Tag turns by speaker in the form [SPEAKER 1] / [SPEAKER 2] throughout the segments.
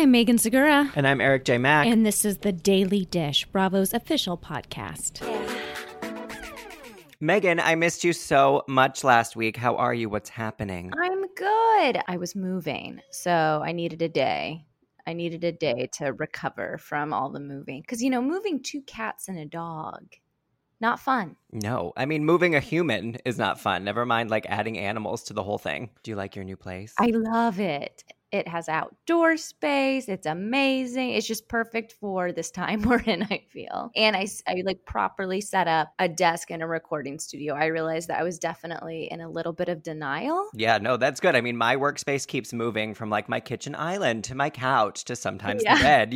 [SPEAKER 1] I'm Megan Segura.
[SPEAKER 2] And I'm Eric J. Mack.
[SPEAKER 1] And this is The Daily Dish, Bravo's official podcast.
[SPEAKER 2] Megan, I missed you so much last week. How are you? What's happening?
[SPEAKER 3] I'm good. I was moving, so I needed a day. I needed a day to recover from all the moving. Because, moving 2 cats and a dog, not fun.
[SPEAKER 2] No. I mean, moving a human is not fun. Never mind, adding animals to the whole thing. Do you like your new place?
[SPEAKER 3] I love it. It has outdoor space. It's amazing. It's just perfect for this time we're in, I feel. And I properly set up a desk and a recording studio. I realized that I was definitely in a little bit of denial.
[SPEAKER 2] Yeah, no, that's good. I mean, my workspace keeps moving from my kitchen island to my couch to sometimes the bed,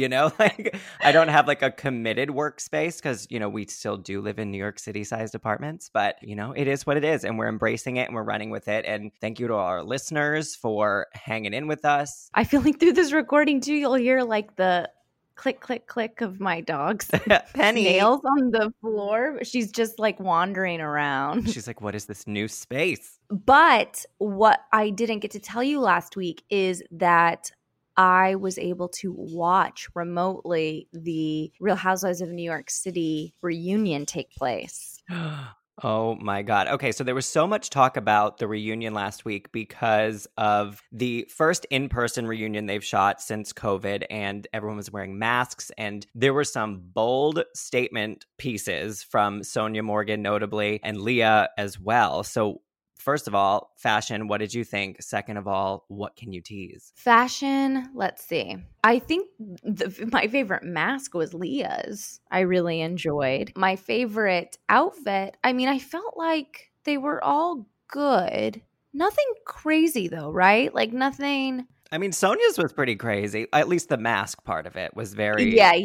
[SPEAKER 2] I don't have a committed workspace because, we still do live in New York City sized apartments, but it is what it is. And we're embracing it and we're running with it. And thank you to our listeners for hanging in with us.
[SPEAKER 3] I feel like through this recording too, you'll hear the click, click, click of my dog's
[SPEAKER 2] Penny
[SPEAKER 3] nails on the floor. She's just wandering around.
[SPEAKER 2] She's like, what is this new space?
[SPEAKER 3] But what I didn't get to tell you last week is that I was able to watch remotely the Real Housewives of New York City reunion take place.
[SPEAKER 2] Oh my God. Okay, so there was so much talk about the reunion last week because of the first in-person reunion they've shot since COVID, and everyone was wearing masks, and there were some bold statement pieces from Sonja Morgan notably, and Leah as well. So first of all, fashion, what did you think? Second of all, what can you tease?
[SPEAKER 3] Fashion, let's see. I think my favorite mask was Leah's. I really enjoyed. My favorite outfit, I felt like they were all good. Nothing crazy though, right? Nothing.
[SPEAKER 2] Sonja's was pretty crazy. At least the mask part of it was very,
[SPEAKER 3] Yeah.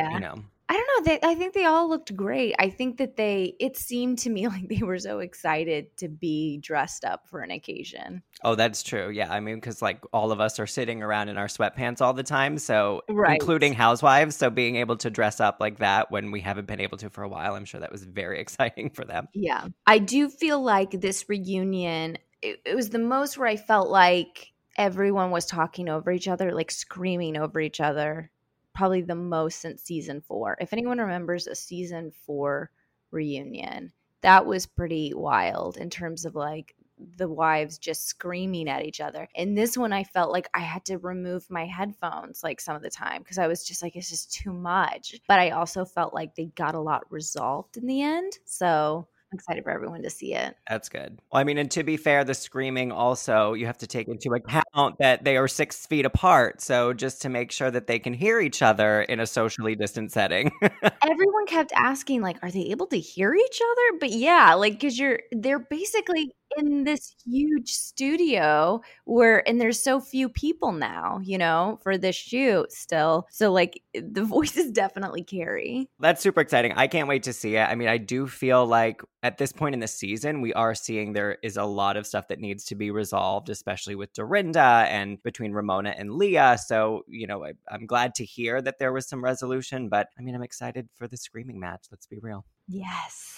[SPEAKER 3] I don't know. I think they all looked great. I think that it seemed to me like they were so excited to be dressed up for an occasion.
[SPEAKER 2] Oh, that's true. Yeah. Because all of us are sitting around in our sweatpants all the time. So
[SPEAKER 3] right.
[SPEAKER 2] Including housewives. So being able to dress up like that when we haven't been able to for a while, I'm sure that was very exciting for them.
[SPEAKER 3] Yeah. I do feel like this reunion, it was the most where I felt like everyone was talking over each other, screaming over each other. Probably the most since season 4. If anyone remembers a season 4 reunion, that was pretty wild in terms of the wives just screaming at each other. And this one, I felt like I had to remove my headphones some of the time because I was just it's just too much. But I also felt like they got a lot resolved in the end. So I'm excited for everyone to see it.
[SPEAKER 2] That's good. Well, and to be fair, the screaming also, you have to take into account that they are 6 feet apart. So just to make sure that they can hear each other in a socially distant setting.
[SPEAKER 3] Everyone kept asking, are they able to hear each other? But yeah, because they're basically in this huge studio and there's so few people now, for this shoot still. So the voices definitely carry.
[SPEAKER 2] That's super exciting. I can't wait to see it. I do feel like at this point in the season, we are seeing there is a lot of stuff that needs to be resolved, especially with Dorinda and between Ramona and Leah. So, I'm glad to hear that there was some resolution, but I'm excited for the screaming match. Let's be real.
[SPEAKER 3] Yes.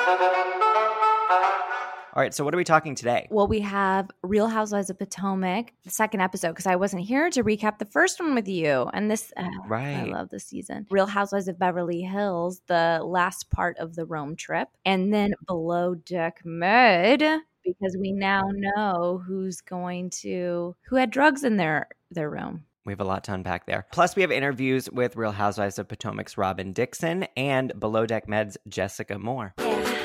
[SPEAKER 2] All right, so what are we talking today?
[SPEAKER 3] Well, we have Real Housewives of Potomac, the second episode, because I wasn't here to recap the first one with you. And this,
[SPEAKER 2] right.
[SPEAKER 3] I love this season. Real Housewives of Beverly Hills, the last part of the Rome trip. And then Below Deck Med, because we now know who had drugs in their room.
[SPEAKER 2] We have a lot to unpack there. Plus, we have interviews with Real Housewives of Potomac's Robin Dixon and Below Deck Med's Jessica Moore.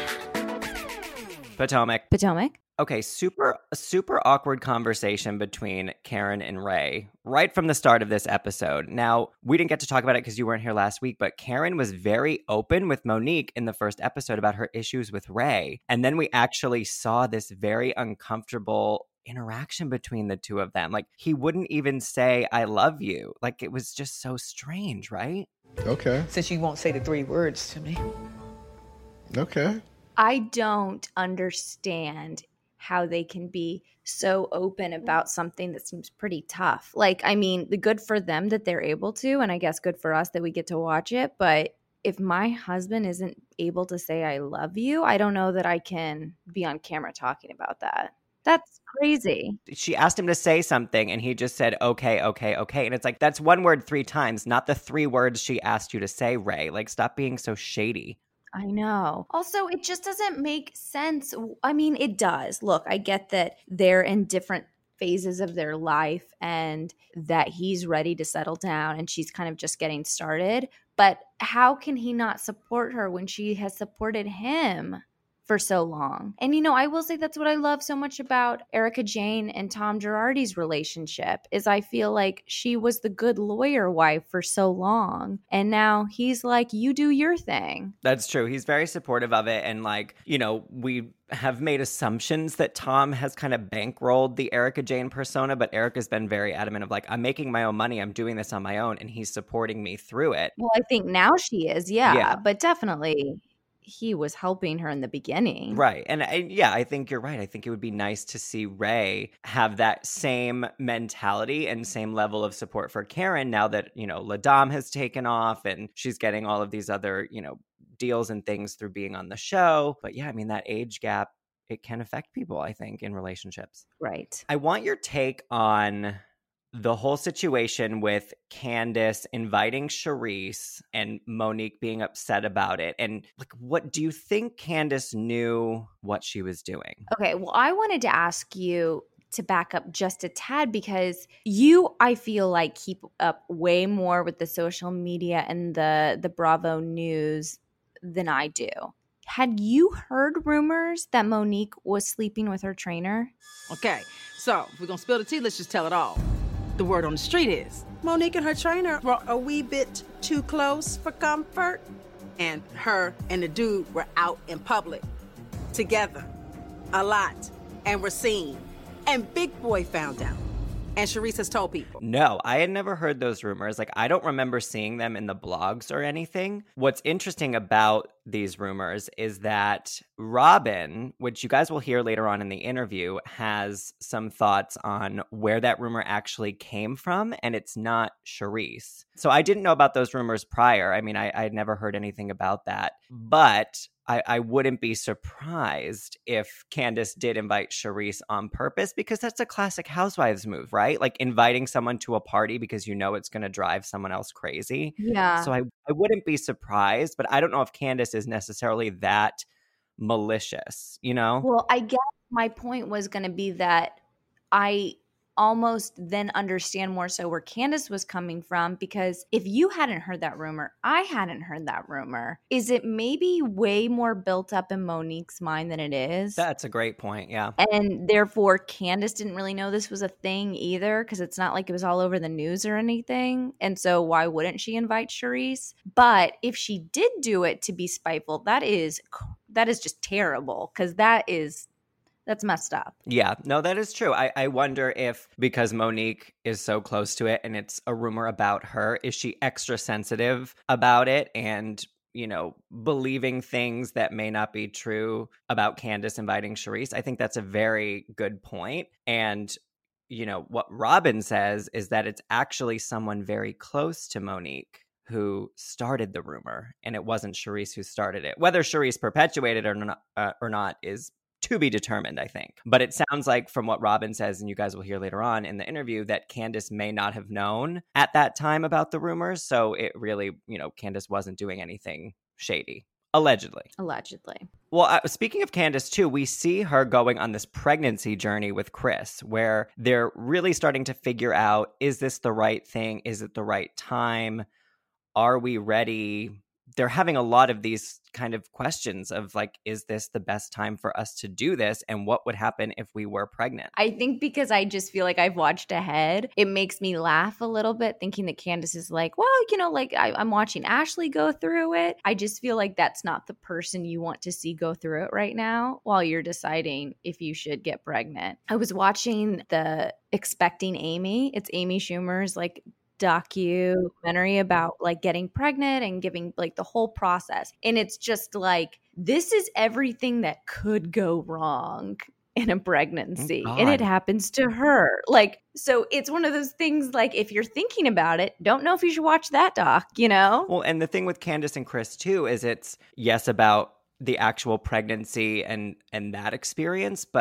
[SPEAKER 2] Potomac. Okay, super awkward conversation between Karen and Ray right from the start of this episode. Now, we didn't get to talk about it because you weren't here last week, but Karen was very open with Monique in the first episode about her issues with Ray. And then we actually saw this very uncomfortable interaction between the two of them. He wouldn't even say, I love you. It was just so strange, right?
[SPEAKER 4] Okay.
[SPEAKER 5] Since you won't say the 3 words to me.
[SPEAKER 4] Okay.
[SPEAKER 3] I don't understand how they can be so open about something that seems pretty tough. The good for them that they're able to, and I guess good for us that we get to watch it. But if my husband isn't able to say I love you, I don't know that I can be on camera talking about that. That's crazy.
[SPEAKER 2] She asked him to say something and he just said, okay, okay, okay. And it's like, that's one word 3 times, not the 3 words she asked you to say, Ray. Like, stop being so shady.
[SPEAKER 3] I know. Also, it just doesn't make sense. I mean, it does. Look, I get that they're in different phases of their life and that he's ready to settle down and she's kind of just getting started. But how can he not support her when she has supported him for so long? And, you know, I will say that's what I love so much about Erika Jayne and Tom Girardi's relationship is I feel like she was the good lawyer wife for so long. And now he's like, you do your thing.
[SPEAKER 2] That's true. He's very supportive of it. And like, you know, we have made assumptions that Tom has kind of bankrolled the Erika Jayne persona, but Erika's been very adamant of like, I'm making my own money. I'm doing this on my own. And he's supporting me through it.
[SPEAKER 3] Well, I think now she is. Yeah. But definitely he was helping her in the beginning.
[SPEAKER 2] Right. And I think you're right. I think it would be nice to see Ray have that same mentality and same level of support for Karen now that, you know, LaDame has taken off and she's getting all of these other, you know, deals and things through being on the show. But yeah, I mean, that age gap, it can affect people, I think, in relationships.
[SPEAKER 3] Right.
[SPEAKER 2] I want your take on the whole situation with Candace inviting Charrisse and Monique being upset about it. And like, what do you think Candace knew what she was doing?
[SPEAKER 3] Okay, well, I wanted to ask you to back up just a tad because you, I feel like, keep up way more with the social media and the Bravo news than I do. Had you heard rumors that Monique was sleeping with her trainer?
[SPEAKER 5] Okay, so if we're going to spill the tea, let's just tell it all. The word on the street is Monique and her trainer were a wee bit too close for comfort. And her and the dude were out in public together a lot and were seen. And Big Boy found out. And Charrisse has told people.
[SPEAKER 2] No, I had never heard those rumors. Like, I don't remember seeing them in the blogs or anything. What's interesting about these rumors is that Robin, which you guys will hear later on in the interview, has some thoughts on where that rumor actually came from, and it's not Charrisse. So I didn't know about those rumors prior. I mean, I had never heard anything about that. But I wouldn't be surprised if Candace did invite Charrisse on purpose because that's a classic housewives move, right? Like inviting someone to a party because you know it's going to drive someone else crazy.
[SPEAKER 3] Yeah.
[SPEAKER 2] So I wouldn't be surprised, but I don't know if Candace is necessarily that malicious, you know?
[SPEAKER 3] Well, I guess my point was going to be that I almost then understand more so where Candace was coming from because if you hadn't heard that rumor, I hadn't heard that rumor. Is it maybe way more built up in Monique's mind than it is?
[SPEAKER 2] That's a great point, yeah.
[SPEAKER 3] And therefore, Candace didn't really know this was a thing either because it's not like it was all over the news or anything. And so why wouldn't she invite Charrisse? But if she did do it to be spiteful, that is just terrible because that's messed up.
[SPEAKER 2] Yeah, no, that is true. I wonder if because Monique is so close to it and it's a rumor about her, is she extra sensitive about it and, you know, believing things that may not be true about Candace inviting Charrisse? I think that's a very good point. And, you know, what Robin says is that it's actually someone very close to Monique who started the rumor, and it wasn't Charrisse who started it. Whether Charrisse perpetuated it or not is to be determined, I think. But it sounds like from what Robin says, and you guys will hear later on in the interview, that Candace may not have known at that time about the rumors. So it really, you know, Candace wasn't doing anything shady. Allegedly. Well, speaking of Candace, too, we see her going on this pregnancy journey with Chris, where they're really starting to figure out, is this the right thing? Is it the right time? Are we ready? They're having a lot of these kind of questions of like, is this the best time for us to do this? And what would happen if we were pregnant?
[SPEAKER 3] I think because I just feel like I've watched ahead, it makes me laugh a little bit thinking that Candace is like, well, you know, like I'm watching Ashley go through it. I just feel like that's not the person you want to see go through it right now while you're deciding if you should get pregnant. I was watching the Expecting Amy. It's Amy Schumer's like documentary about like getting pregnant and giving like the whole process. And it's just like, this is everything that could go wrong in a pregnancy. And it happens to her. Like, so it's one of those things like if you're thinking about it, don't know if you should watch that doc, you know?
[SPEAKER 2] Well, and the thing with Candace and Chris too is it's yes about the actual pregnancy and that experience, but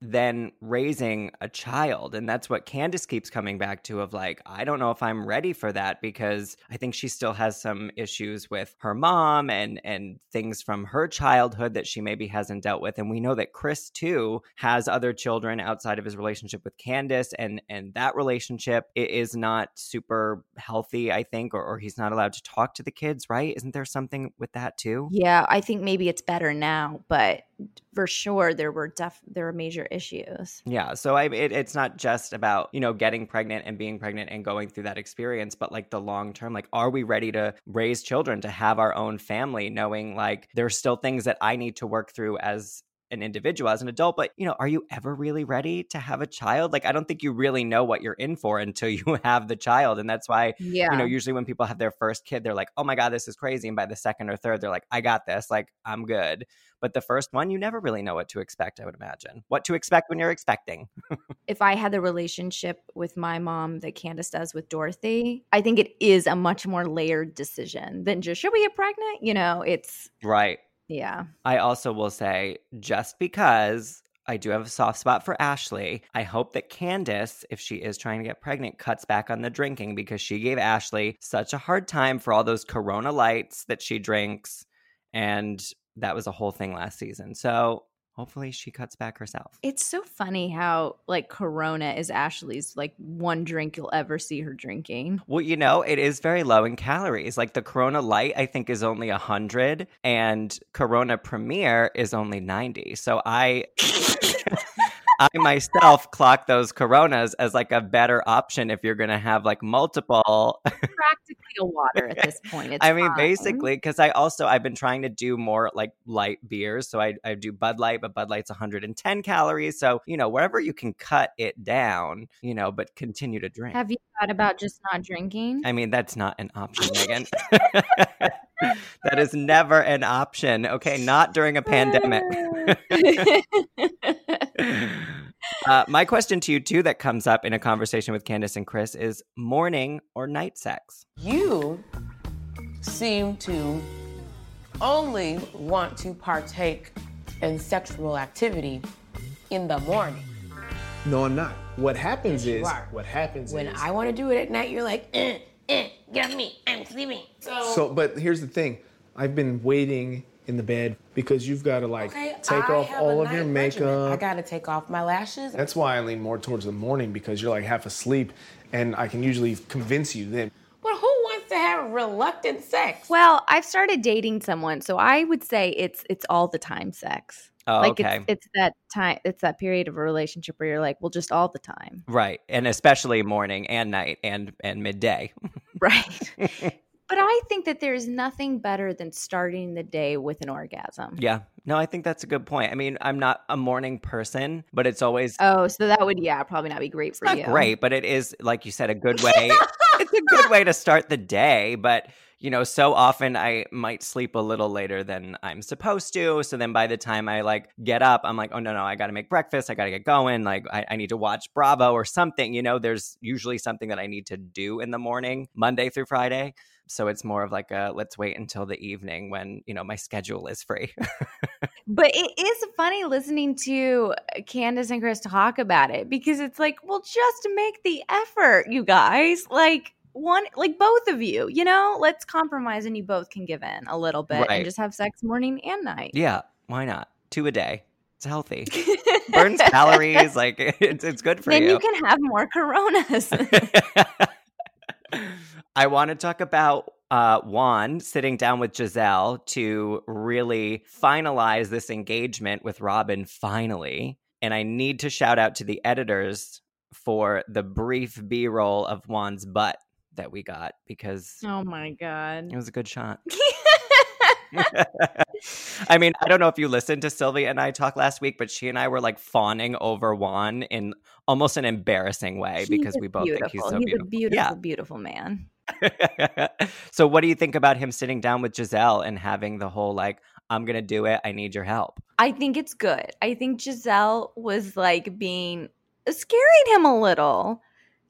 [SPEAKER 2] than raising a child. And that's what Candace keeps coming back to of like, I don't know if I'm ready for that, because I think she still has some issues with her mom and things from her childhood that she maybe hasn't dealt with. And we know that Chris too has other children outside of his relationship with Candace, and that relationship is not super healthy, I think, or he's not allowed to talk to the kids, right? Isn't there something with that too?
[SPEAKER 3] Yeah, I think maybe it's better now, but for sure there were major issues.
[SPEAKER 2] Yeah, so it's not just about, you know, getting pregnant and being pregnant and going through that experience, but like the long term, like, are we ready to raise children, to have our own family, knowing like there's still things that I need to work through as an individual, as an adult, but, you know, are you ever really ready to have a child? Like, I don't think you really know what you're in for until you have the child. And that's why, you know, usually when people have their first kid, they're like, oh my God, this is crazy. And by the second or third, they're like, I got this, like, I'm good. But the first one, you never really know what to expect, I would imagine. What to expect when you're expecting.
[SPEAKER 3] If I had the relationship with my mom that Candace does with Dorothy, I think it is a much more layered decision than just, should we get pregnant? You know, it's...
[SPEAKER 2] Right.
[SPEAKER 3] Yeah.
[SPEAKER 2] I also will say, just because I do have a soft spot for Ashley, I hope that Candace, if she is trying to get pregnant, cuts back on the drinking, because she gave Ashley such a hard time for all those Corona Lights that she drinks. And that was a whole thing last season. So hopefully she cuts back herself.
[SPEAKER 3] It's so funny how like Corona is Ashley's like one drink you'll ever see her drinking.
[SPEAKER 2] Well, you know, it is very low in calories. Like the Corona Light, I think, is only 100, and Corona Premier is only 90. So I myself clock those Coronas as like a better option if you're going to have like multiple.
[SPEAKER 3] Practically a water at this point. It's
[SPEAKER 2] I mean,
[SPEAKER 3] fine.
[SPEAKER 2] basically, because I've been trying to do more like light beers. So I do Bud Light, but Bud Light's 110 calories. So, you know, wherever you can cut it down, you know, but continue to drink.
[SPEAKER 3] Have you thought about just not drinking?
[SPEAKER 2] I mean, that's not an option, Megan. That is never an option. Okay, not during a pandemic. My question to you, too, that comes up in a conversation with Candace and Chris is morning or night sex?
[SPEAKER 6] You seem to only want to partake in sexual activity in the morning.
[SPEAKER 7] No, I'm not. What happens
[SPEAKER 6] Yes,
[SPEAKER 7] is,
[SPEAKER 6] you are. When
[SPEAKER 7] is,
[SPEAKER 6] I want to do it at night, you're like, get off me, I'm sleeping.
[SPEAKER 7] but here's the thing. I've been waiting in the bed because you've got to like take
[SPEAKER 6] I
[SPEAKER 7] off
[SPEAKER 6] have
[SPEAKER 7] all
[SPEAKER 6] a
[SPEAKER 7] of your
[SPEAKER 6] night
[SPEAKER 7] makeup.
[SPEAKER 6] regimen. I got to take off my lashes.
[SPEAKER 7] That's why I lean more towards the morning, because you're like half asleep and I can usually convince you then.
[SPEAKER 6] But who wants to have reluctant sex?
[SPEAKER 3] Well, I've started dating someone, so I would say it's all the time sex.
[SPEAKER 2] Oh,
[SPEAKER 3] like
[SPEAKER 2] okay.
[SPEAKER 3] it's that time, it's that period of a relationship where you're like, well, just all the time.
[SPEAKER 2] Right. And especially morning and night and midday.
[SPEAKER 3] Right. But I think that there's nothing better than starting the day with an orgasm.
[SPEAKER 2] Yeah. No, I think that's a good point. I mean, I'm not a morning person, but it's always
[SPEAKER 3] Oh, so that would, probably not be great for
[SPEAKER 2] not
[SPEAKER 3] you.
[SPEAKER 2] great, but it is, like you said, a good way. It's a good way to start the day. But, you know, so often I might sleep a little later than I'm supposed to. So then by the time I like get up, I'm like, oh, no, I got to make breakfast. I got to get going. Like I need to watch Bravo or something. You know, there's usually something that I need to do in the morning, Monday through Friday. So it's more of like a let's wait until the evening when, you know, my schedule is free.
[SPEAKER 3] But it is funny listening to Candace and Chris talk about it, because it's like, well, just make the effort, you guys. Like both of you, you know, let's compromise and you both can give in a little bit
[SPEAKER 2] Right.
[SPEAKER 3] and just have sex morning and night.
[SPEAKER 2] Yeah, why not? 2 a day. It's healthy. Burns calories. Like it's good for
[SPEAKER 3] then
[SPEAKER 2] you.
[SPEAKER 3] you can have more Coronas.
[SPEAKER 2] I want to talk about Juan sitting down with Giselle to really finalize this engagement with Robin finally. And I need to shout out to the editors for the brief B-roll of Juan's butt that we got, because
[SPEAKER 3] Oh my God.
[SPEAKER 2] it was a good shot. I mean, I don't know if you listened to Sylvia and I talk last week, but she and I were like fawning over Juan in almost an embarrassing way because we both think he's so
[SPEAKER 3] He's
[SPEAKER 2] beautiful.
[SPEAKER 3] a beautiful,
[SPEAKER 2] Yeah.
[SPEAKER 3] beautiful man.
[SPEAKER 2] So what do you think about him sitting down with Giselle and having the whole like, I'm going to do it, I need your help?
[SPEAKER 3] I think it's good. I think Giselle was like scaring him a little.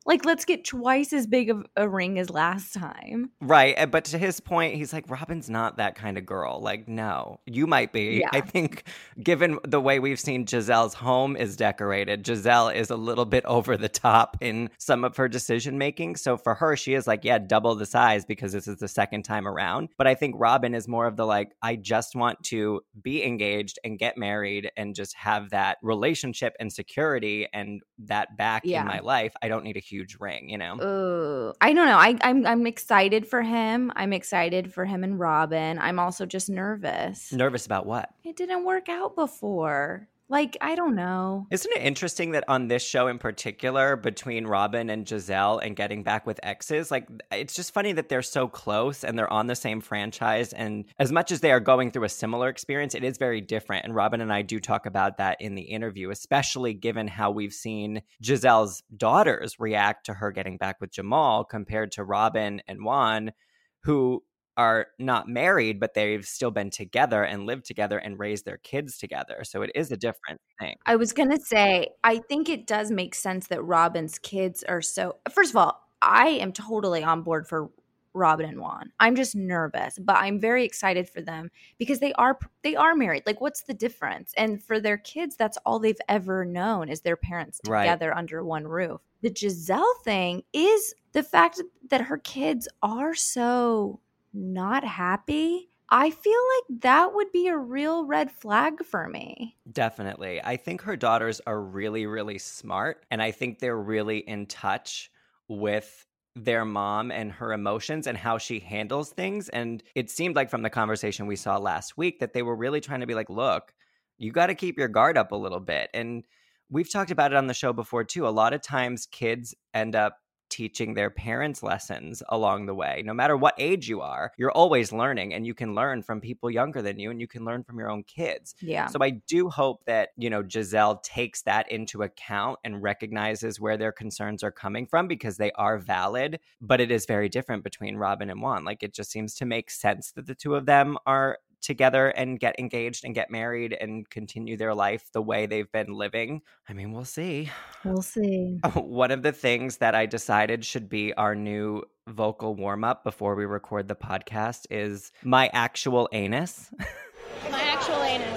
[SPEAKER 3] Like, let's get twice as big of a ring as last time.
[SPEAKER 2] Right. But to his point, he's like, Robin's not that kind of girl. Like, no, you might be.
[SPEAKER 3] Yeah.
[SPEAKER 2] I think given the way we've seen Giselle's home is decorated, Giselle is a little bit over the top in some of her decision making. So for her, she is like, yeah, double the size because this is the second time around. But I think Robin is more of the like, I just want to be engaged and get married and just have that relationship and security and that back in my life. I don't need a huge ring, you know?
[SPEAKER 3] I don't know. I'm excited for him. I'm excited for him and Robin. I'm also just nervous.
[SPEAKER 2] Nervous about what?
[SPEAKER 3] It didn't work out before. Like, I don't know.
[SPEAKER 2] Isn't it interesting that on this show in particular, between Robin and Giselle and getting back with exes, like, it's just funny that they're so close and they're on the same franchise. And as much as they are going through a similar experience, it is very different. And Robin and I do talk about that in the interview, especially given how we've seen Giselle's daughters react to her getting back with Jamal compared to Robin and Juan, who are not married, but they've still been together and lived together and raised their kids together. So it is a different thing.
[SPEAKER 3] I was going to say, I think it does make sense that Robin's kids are so – first of all, I am totally on board for Robin and Juan. I'm just nervous, but I'm very excited for them because they are married. Like, what's the difference? And for their kids, that's all they've ever known is their parents together under one roof. The Giselle thing is the fact that her kids are so – not happy. I feel like that would be a real red flag for me.
[SPEAKER 2] Definitely. I think her daughters are really, really smart. And I think they're really in touch with their mom and her emotions and how she handles things. And it seemed like from the conversation we saw last week that they were really trying to be like, look, you got to keep your guard up a little bit. And we've talked about it on the show before too. A lot of times kids end up teaching their parents lessons along the way. No matter what age you are, you're always learning, and you can learn from people younger than you, and you can learn from your own kids.
[SPEAKER 3] Yeah.
[SPEAKER 2] So I do hope that, Giselle takes that into account and recognizes where their concerns are coming from, because they are valid, but it is very different between Robin and Juan. Like, it just seems to make sense that the two of them are together and get engaged and get married and continue their life the way they've been living. I mean, we'll see.
[SPEAKER 3] We'll see.
[SPEAKER 2] One of the things that I decided should be our new vocal warm-up before we record the podcast is my actual anus.
[SPEAKER 6] My actual anus.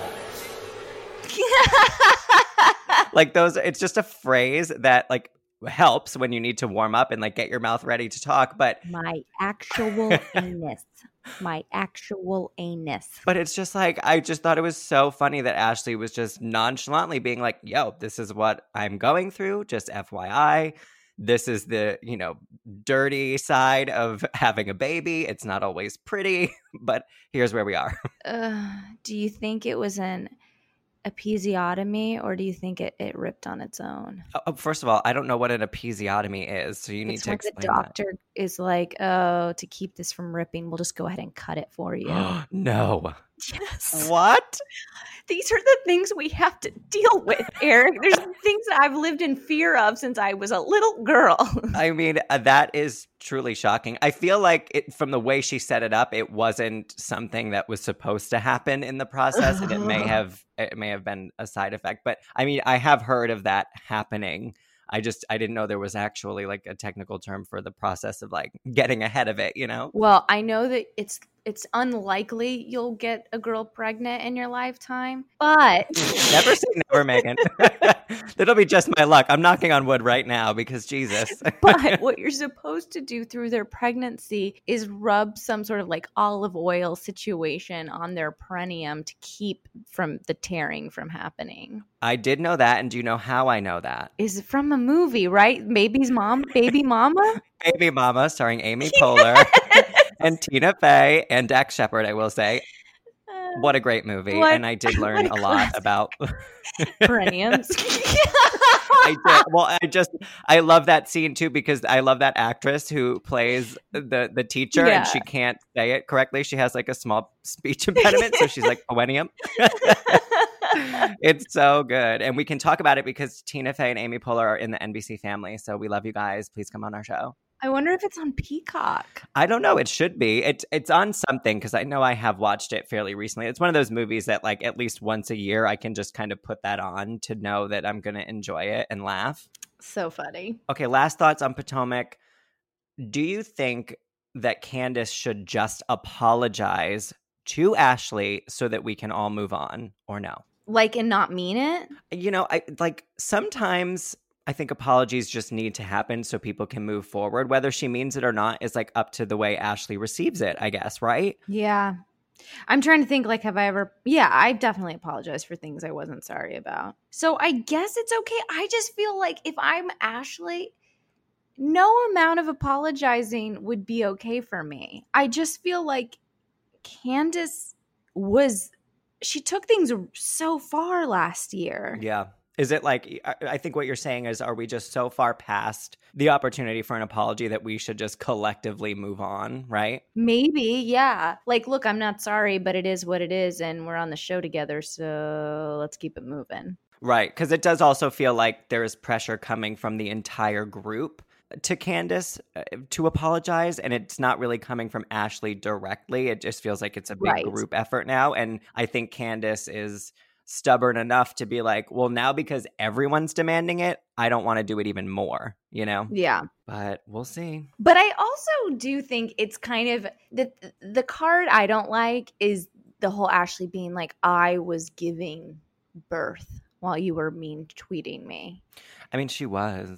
[SPEAKER 2] Like, it's just a phrase that like helps when you need to warm up and like get your mouth ready to talk, but
[SPEAKER 3] my actual anus. My actual anus.
[SPEAKER 2] But it's just like, I just thought it was so funny that Ashley was just nonchalantly being like, yo, this is what I'm going through. Just FYI. This is the, dirty side of having a baby. It's not always pretty, but here's where we are.
[SPEAKER 3] Do you think it was an episiotomy, or do you think it ripped on its own?
[SPEAKER 2] First of all, I don't know what an episiotomy is, so you need to explain.
[SPEAKER 3] The doctor is like, oh, to keep this from ripping, we'll just go ahead and cut it for you.
[SPEAKER 2] No.
[SPEAKER 3] Yes.
[SPEAKER 2] What?
[SPEAKER 3] These are the things we have to deal with, Eric. There's things that I've lived in fear of since I was a little girl.
[SPEAKER 2] I mean, that is truly shocking. I feel like from the way she set it up, it wasn't something that was supposed to happen in the process, and it may have been a side effect. But I mean, I have heard of that happening. I didn't know there was actually like a technical term for the process of like getting ahead of it, Well,
[SPEAKER 3] I know that it's unlikely you'll get a girl pregnant in your lifetime, but
[SPEAKER 2] never say never, Megan. That'll be just my luck. I'm knocking on wood right now because Jesus.
[SPEAKER 3] But what you're supposed to do through their pregnancy is rub some sort of like olive oil situation on their perineum to keep from the tearing from happening.
[SPEAKER 2] I did know that, and do you know how I know that?
[SPEAKER 3] Is it from a movie, right? Baby Mama? Baby Mama,
[SPEAKER 2] starring Amy Poehler and Tina Fey and Dax Shepard, I will say. What a great movie. And I did learn a lot about
[SPEAKER 3] perineums.
[SPEAKER 2] I did. Well, I love that scene too, because I love that actress who plays the teacher, and she can't say it correctly. She has like a small speech impediment, so she's like perineum. It's so good. And we can talk about it because Tina Fey and Amy Poehler are in the NBC family. So we love you guys. Please come on our show.
[SPEAKER 3] I wonder if it's on Peacock.
[SPEAKER 2] I don't know. It should be. It's on something because I know I have watched it fairly recently. It's one of those movies that like at least once a year I can just kind of put that on to know that I'm going to enjoy it and laugh.
[SPEAKER 3] So funny.
[SPEAKER 2] Okay, last thoughts on Potomac. Do you think that Candace should just apologize to Ashley so that we can all move on, or no?
[SPEAKER 3] Like, and not mean it?
[SPEAKER 2] You know, I like sometimes I think apologies just need to happen so people can move forward. Whether she means it or not is like up to the way Ashley receives it, I guess, right?
[SPEAKER 3] Yeah. I'm trying to think, like, have I ever... Yeah, I've definitely apologized for things I wasn't sorry about. So I guess it's okay. I just feel like if I'm Ashley, no amount of apologizing would be okay for me. I just feel like Candace was... She took things so far last year.
[SPEAKER 2] Yeah. Is it like, I think what you're saying is, are we just so far past the opportunity for an apology that we should just collectively move on, right?
[SPEAKER 3] Maybe, yeah. Like, look, I'm not sorry, but it is what it is, and we're on the show together, so let's keep it moving.
[SPEAKER 2] Right, because it does also feel like there is pressure coming from the entire group to Candace to apologize, and it's not really coming from Ashley directly. It just feels like it's a big group effort now, and I think Candace is stubborn enough to be like, well, now because everyone's demanding it, I don't want to do it even more, you know?
[SPEAKER 3] Yeah.
[SPEAKER 2] But we'll see.
[SPEAKER 3] But I also do think it's kind of the card I don't like is the whole Ashley being like, I was giving birth while you were mean tweeting me.
[SPEAKER 2] I mean, she was.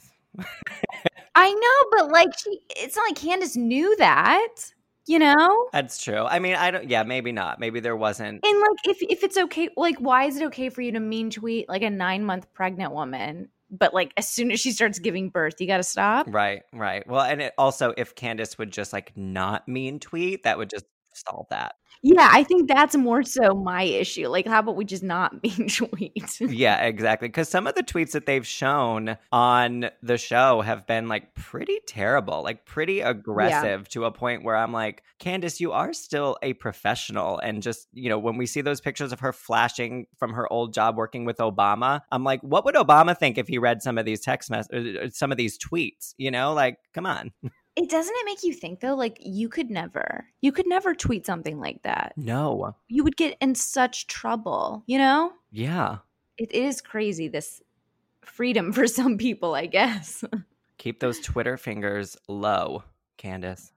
[SPEAKER 3] I know, but like it's not like Candace knew that. You know?
[SPEAKER 2] That's true. I mean, maybe not. Maybe there wasn't.
[SPEAKER 3] And like, if it's okay, like, why is it okay for you to mean tweet like a 9-month pregnant woman? But like, as soon as she starts giving birth, you got to stop.
[SPEAKER 2] Right. Well, and it also, if Candace would just like not mean tweet, that would just solve that.
[SPEAKER 3] Yeah, I think that's more so my issue. Like, how about we just not mean tweet?
[SPEAKER 2] Yeah, exactly. Because some of the tweets that they've shown on the show have been like pretty terrible, like pretty aggressive to a point where I'm like, Candace, you are still a professional. And just, you know, when we see those pictures of her flashing from her old job working with Obama, I'm like, what would Obama think if he read some of these some of these tweets? You know, like, come on.
[SPEAKER 3] Doesn't it make you think though, like you could never tweet something like that.
[SPEAKER 2] No.
[SPEAKER 3] You would get in such trouble, you know?
[SPEAKER 2] Yeah.
[SPEAKER 3] It is crazy, this freedom for some people, I guess.
[SPEAKER 2] Keep those Twitter fingers low, Candace.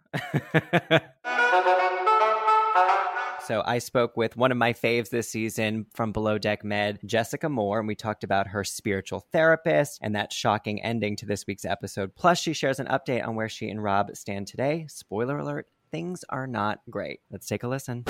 [SPEAKER 2] So I spoke with one of my faves this season from Below Deck Med, Jessica Moore, and we talked about her spiritual therapist and that shocking ending to this week's episode. Plus, she shares an update on where she and Rob stand today. Spoiler alert, things are not great. Let's take a listen.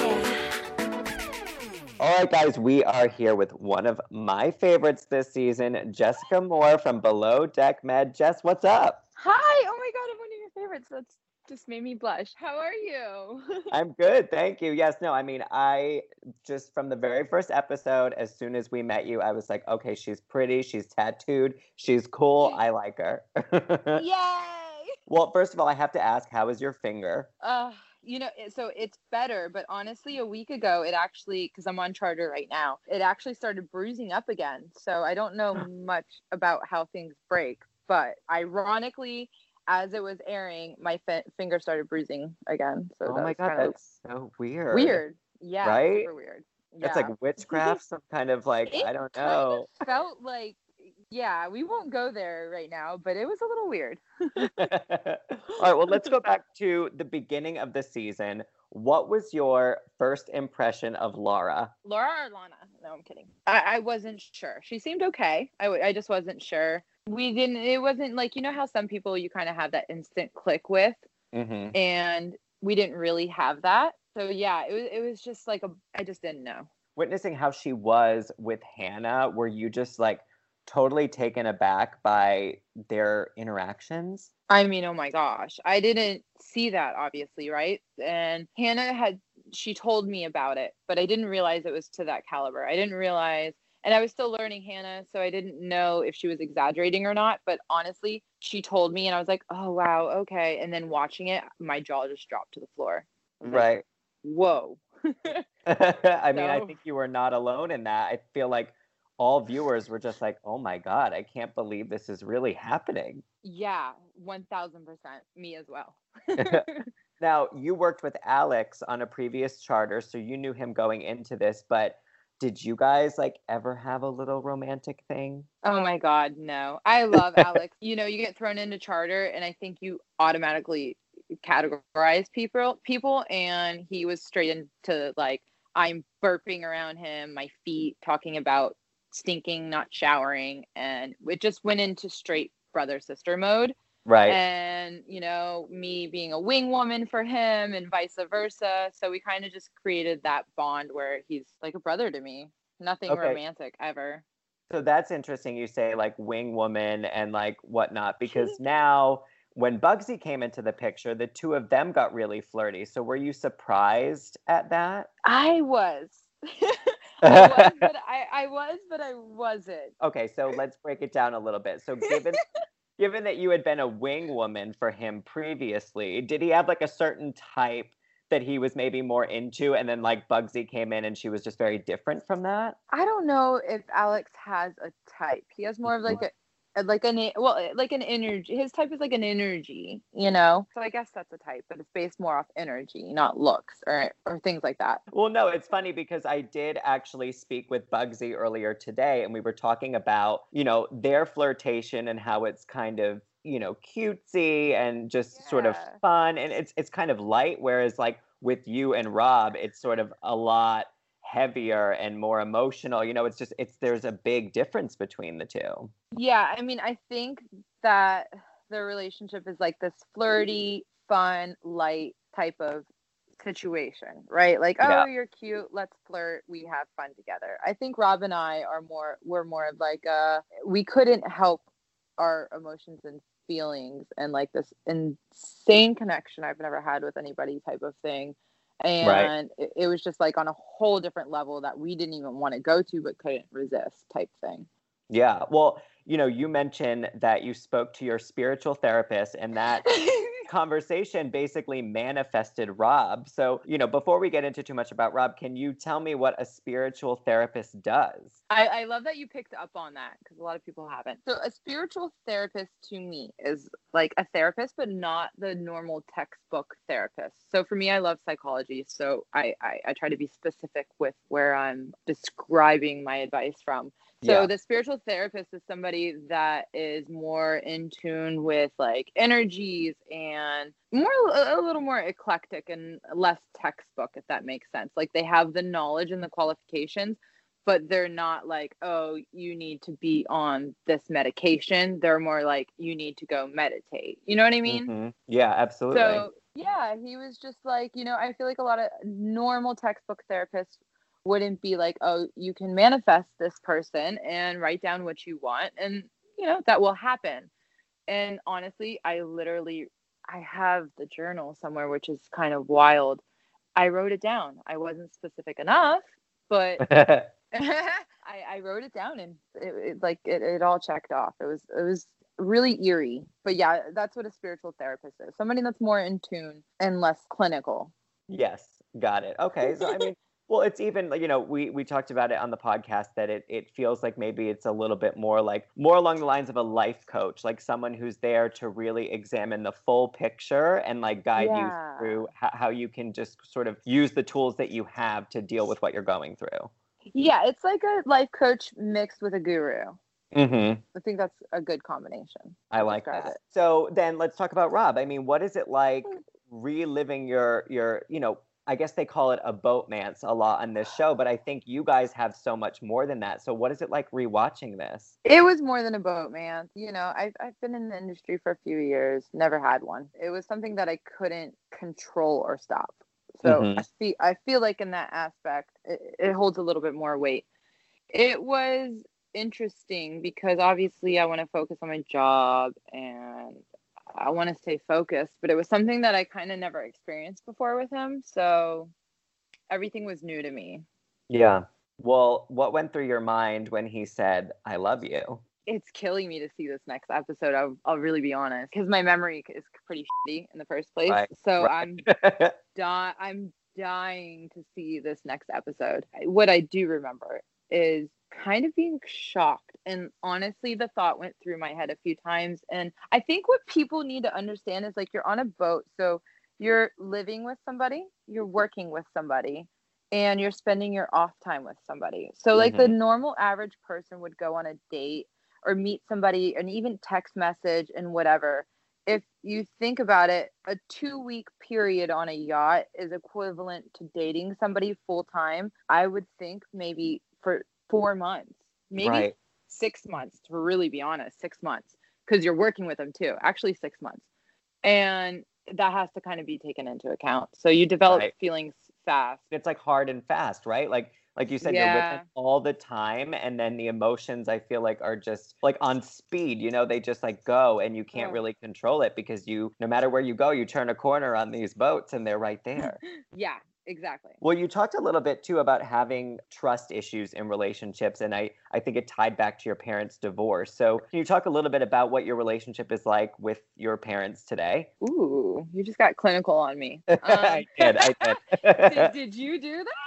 [SPEAKER 2] All right, guys, we are here with one of my favorites this season, Jessica Moore from Below Deck Med. Jess, what's up?
[SPEAKER 8] Hi! Oh my God, I'm one of your favorites. That's just made me blush. How are you?
[SPEAKER 2] I'm good, thank you. Yes, no, I mean, I just from the very first episode, as soon as we met you, I was like, okay, she's pretty, she's tattooed, she's cool, I like her.
[SPEAKER 8] Yay!
[SPEAKER 2] Well, first of all, I have to ask, how is your finger?
[SPEAKER 8] So it's better, but honestly, a week ago, it actually, because I'm on charter right now, it actually started bruising up again. So I don't know much about how things break, but ironically, as it was airing, my finger started bruising again. So
[SPEAKER 2] oh my God, that's so weird.
[SPEAKER 8] Weird. Yeah.
[SPEAKER 2] Right?
[SPEAKER 8] Super weird.
[SPEAKER 2] It's like witchcraft, some kind of like, I don't know.
[SPEAKER 8] It felt like, yeah, we won't go there right now, but it was a little weird.
[SPEAKER 2] All right, well, let's go back to the beginning of the season. What was your first impression of Laura?
[SPEAKER 8] Laura or Lana? No, I'm kidding. I wasn't sure. She seemed okay. I just wasn't sure. It wasn't like, you know how some people you kind of have that instant click with, and we didn't really have that. So yeah, it was just like I just didn't know.
[SPEAKER 2] Witnessing how she was with Hannah, were you just like totally taken aback by their interactions?
[SPEAKER 8] I mean, oh my gosh, I didn't see that obviously, right? And Hannah she told me about it, but I didn't realize it was to that caliber. I didn't realize. And I was still learning Hannah, so I didn't know if she was exaggerating or not. But honestly, she told me, and I was like, oh, wow, okay. And then watching it, my jaw just dropped to the floor.
[SPEAKER 2] Right.
[SPEAKER 8] Like, whoa.
[SPEAKER 2] I mean, I think you were not alone in that. I feel like all viewers were just like, oh my God, I can't believe this is really happening.
[SPEAKER 8] Yeah, 1000%. Me as well.
[SPEAKER 2] Now, you worked with Alex on a previous charter, so you knew him going into this, but did you guys like ever have a little romantic thing?
[SPEAKER 8] Oh my God, no. I love Alex. You know, you get thrown into charter and I think you automatically categorize people and he was straight into like, I'm burping around him, my feet, talking about stinking, not showering, and it just went into straight brother sister mode.
[SPEAKER 2] Right.
[SPEAKER 8] And, you know, me being a wing woman for him and vice versa. So we kind of just created that bond where he's like a brother to me. Nothing
[SPEAKER 2] Okay.
[SPEAKER 8] romantic ever.
[SPEAKER 2] So that's interesting you say like wing woman and like whatnot, because now when Bugsy came into the picture, the two of them got really flirty. So were you surprised at that?
[SPEAKER 8] I was. I was, but I wasn't.
[SPEAKER 2] Okay, so let's break it down a little bit. So given that you had been a wing woman for him previously, did he have like a certain type that he was maybe more into, and then like Bugsy came in and she was just very different from that?
[SPEAKER 8] I don't know if Alex has a type. He has more of like an energy. His type is like an energy, you know? So I guess that's a type, but it's based more off energy, not looks or things like that.
[SPEAKER 2] Well, no, it's funny because I did actually speak with Bugsy earlier today, and we were talking about, you know, their flirtation and how it's kind of, you know, cutesy and just sort of fun, and it's kind of light, whereas like with you and Rob, it's sort of a lot heavier and more emotional. You know, there's a big difference between the two.
[SPEAKER 8] Yeah, I mean, I think that their relationship is like this flirty, fun, light type of situation, right? Like, oh, you're cute, let's flirt, we have fun together. I think Rob and I we're more of like we couldn't help our emotions and feelings and like this insane connection I've never had with anybody type of thing. And it was just like on a whole different level that we didn't even want to go to but couldn't resist type thing.
[SPEAKER 2] Yeah. Well, you know, you mentioned that you spoke to your spiritual therapist, and that conversation basically manifested Rob. So, you know, before we get into too much about Rob, can you tell me what a spiritual therapist does?
[SPEAKER 8] I love that you picked up on that because a lot of people haven't. So a spiritual therapist to me is like a therapist, but not the normal textbook therapist. So for me, I love psychology. So I try to be specific with where I'm describing my advice from. So the spiritual therapist is somebody that is more in tune with like energies and a little more eclectic and less textbook, if that makes sense. Like they have the knowledge and the qualifications, but they're not like, oh, you need to be on this medication. They're more like, you need to go meditate. You know what I mean?
[SPEAKER 2] Mm-hmm. Yeah, absolutely.
[SPEAKER 8] So yeah, he was just like, you know, I feel like a lot of normal textbook therapists wouldn't be like, oh, you can manifest this person and write down what you want and, you know, that will happen. And honestly, I have the journal somewhere, which is kind of wild. I wrote it down. I wasn't specific enough, but I wrote it down and it all checked off. It was really eerie. But yeah, that's what a spiritual therapist is. Somebody that's more in tune and less clinical.
[SPEAKER 2] Yes, got it. Okay. So I mean, well, it's even, you know, we talked about it on the podcast that it feels like maybe it's a little bit more along the lines of a life coach, like someone who's there to really examine the full picture and like guide you through how you can just sort of use the tools that you have to deal with what you're going through.
[SPEAKER 8] Yeah, it's like a life coach mixed with a guru.
[SPEAKER 2] Mm-hmm.
[SPEAKER 8] I think that's a good combination.
[SPEAKER 2] I like that. So then let's talk about Rob. I mean, what is it like reliving your, you know, I guess they call it a boatmance a lot on this show, but I think you guys have so much more than that. So what is it like rewatching this?
[SPEAKER 8] It was more than a boatmance. You know, I've been in the industry for a few years, never had one. It was something that I couldn't control or stop. So I feel like in that aspect, it holds a little bit more weight. It was interesting because obviously I want to focus on my job and I want to stay focused, but it was something that I kind of never experienced before with him. So everything was new to me.
[SPEAKER 2] Yeah. Well, what went through your mind when he said, I love you?
[SPEAKER 8] It's killing me to see this next episode. I'll really be honest, because my memory is pretty shitty in the first place.
[SPEAKER 2] Right.
[SPEAKER 8] So I'm dying to see this next episode. What I do remember is kind of being shocked. And honestly, the thought went through my head a few times. And I think what people need to understand is like you're on a boat. So you're living with somebody, you're working with somebody, and you're spending your off time with somebody. So like the normal average person would go on a date or meet somebody and even text message and whatever. If you think about it, a 2-week period on a yacht is equivalent to dating somebody full time. I would think maybe for 4 months, maybe 6 months, to really be honest, 6 months, because you're working with them too. Actually, 6 months. And that has to kind of be taken into account. So you develop feelings fast.
[SPEAKER 2] It's like hard and fast, right? Like you said, you're with them all the time, and then the emotions, I feel like, are just like on speed, you know, they just like go, and you can't really control it because no matter where you go, you turn a corner on these boats and they're right there.
[SPEAKER 8] Yeah, exactly.
[SPEAKER 2] Well, you talked a little bit too about having trust issues in relationships, and I think it tied back to your parents' divorce. So can you talk a little bit about what your relationship is like with your parents today?
[SPEAKER 8] Ooh, you just got clinical on me.
[SPEAKER 2] I did.
[SPEAKER 8] Did you do that?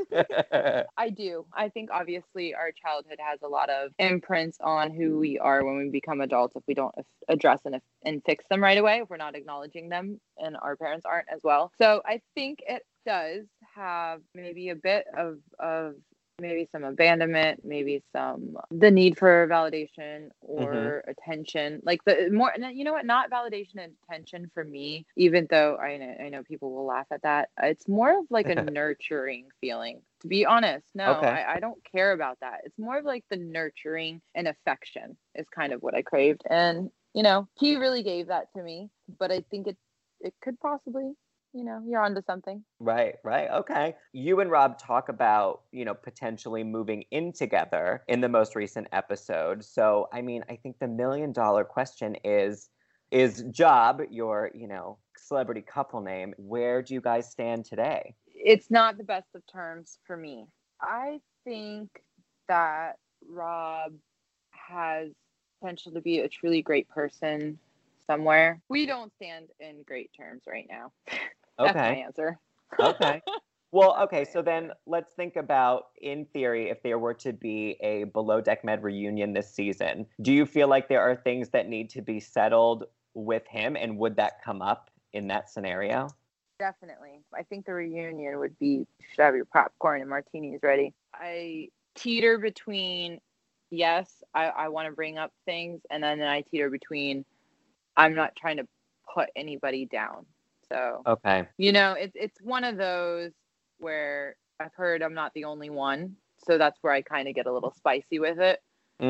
[SPEAKER 8] I do. I think obviously our childhood has a lot of imprints on who we are when we become adults if we don't address and fix them right away, if we're not acknowledging them, and our parents aren't as well. So I think it does have maybe a bit of maybe some abandonment, maybe the need for validation or attention, like the more, you know what, not validation and attention for me, even though I know people will laugh at that. It's more of like a nurturing feeling, to be honest. I don't care about that. It's more of like the nurturing and affection is kind of what I craved. And, you know, he really gave that to me, but I think it could possibly, you know, you're onto something.
[SPEAKER 2] Right. Okay. You and Rob talk about, you know, potentially moving in together in the most recent episode. So, I mean, I think the $1 million question is Job, your, you know, celebrity couple name, where do you guys stand today?
[SPEAKER 8] It's not the best of terms for me. I think that Rob has potential to be a truly great person somewhere. We don't stand in great terms right now. That's my answer.
[SPEAKER 2] Okay. Well, okay. So then let's think about, in theory, if there were to be a Below Deck Med reunion this season, do you feel like there are things that need to be settled with him? And would that come up in that scenario?
[SPEAKER 8] Definitely. I think the reunion would be, you should have your popcorn and martinis ready. I teeter between, yes, I want to bring up things. And then I teeter between, I'm not trying to put anybody down. So, you know, it's one of those where I've heard I'm not the only one. So that's where I kind of get a little spicy with it.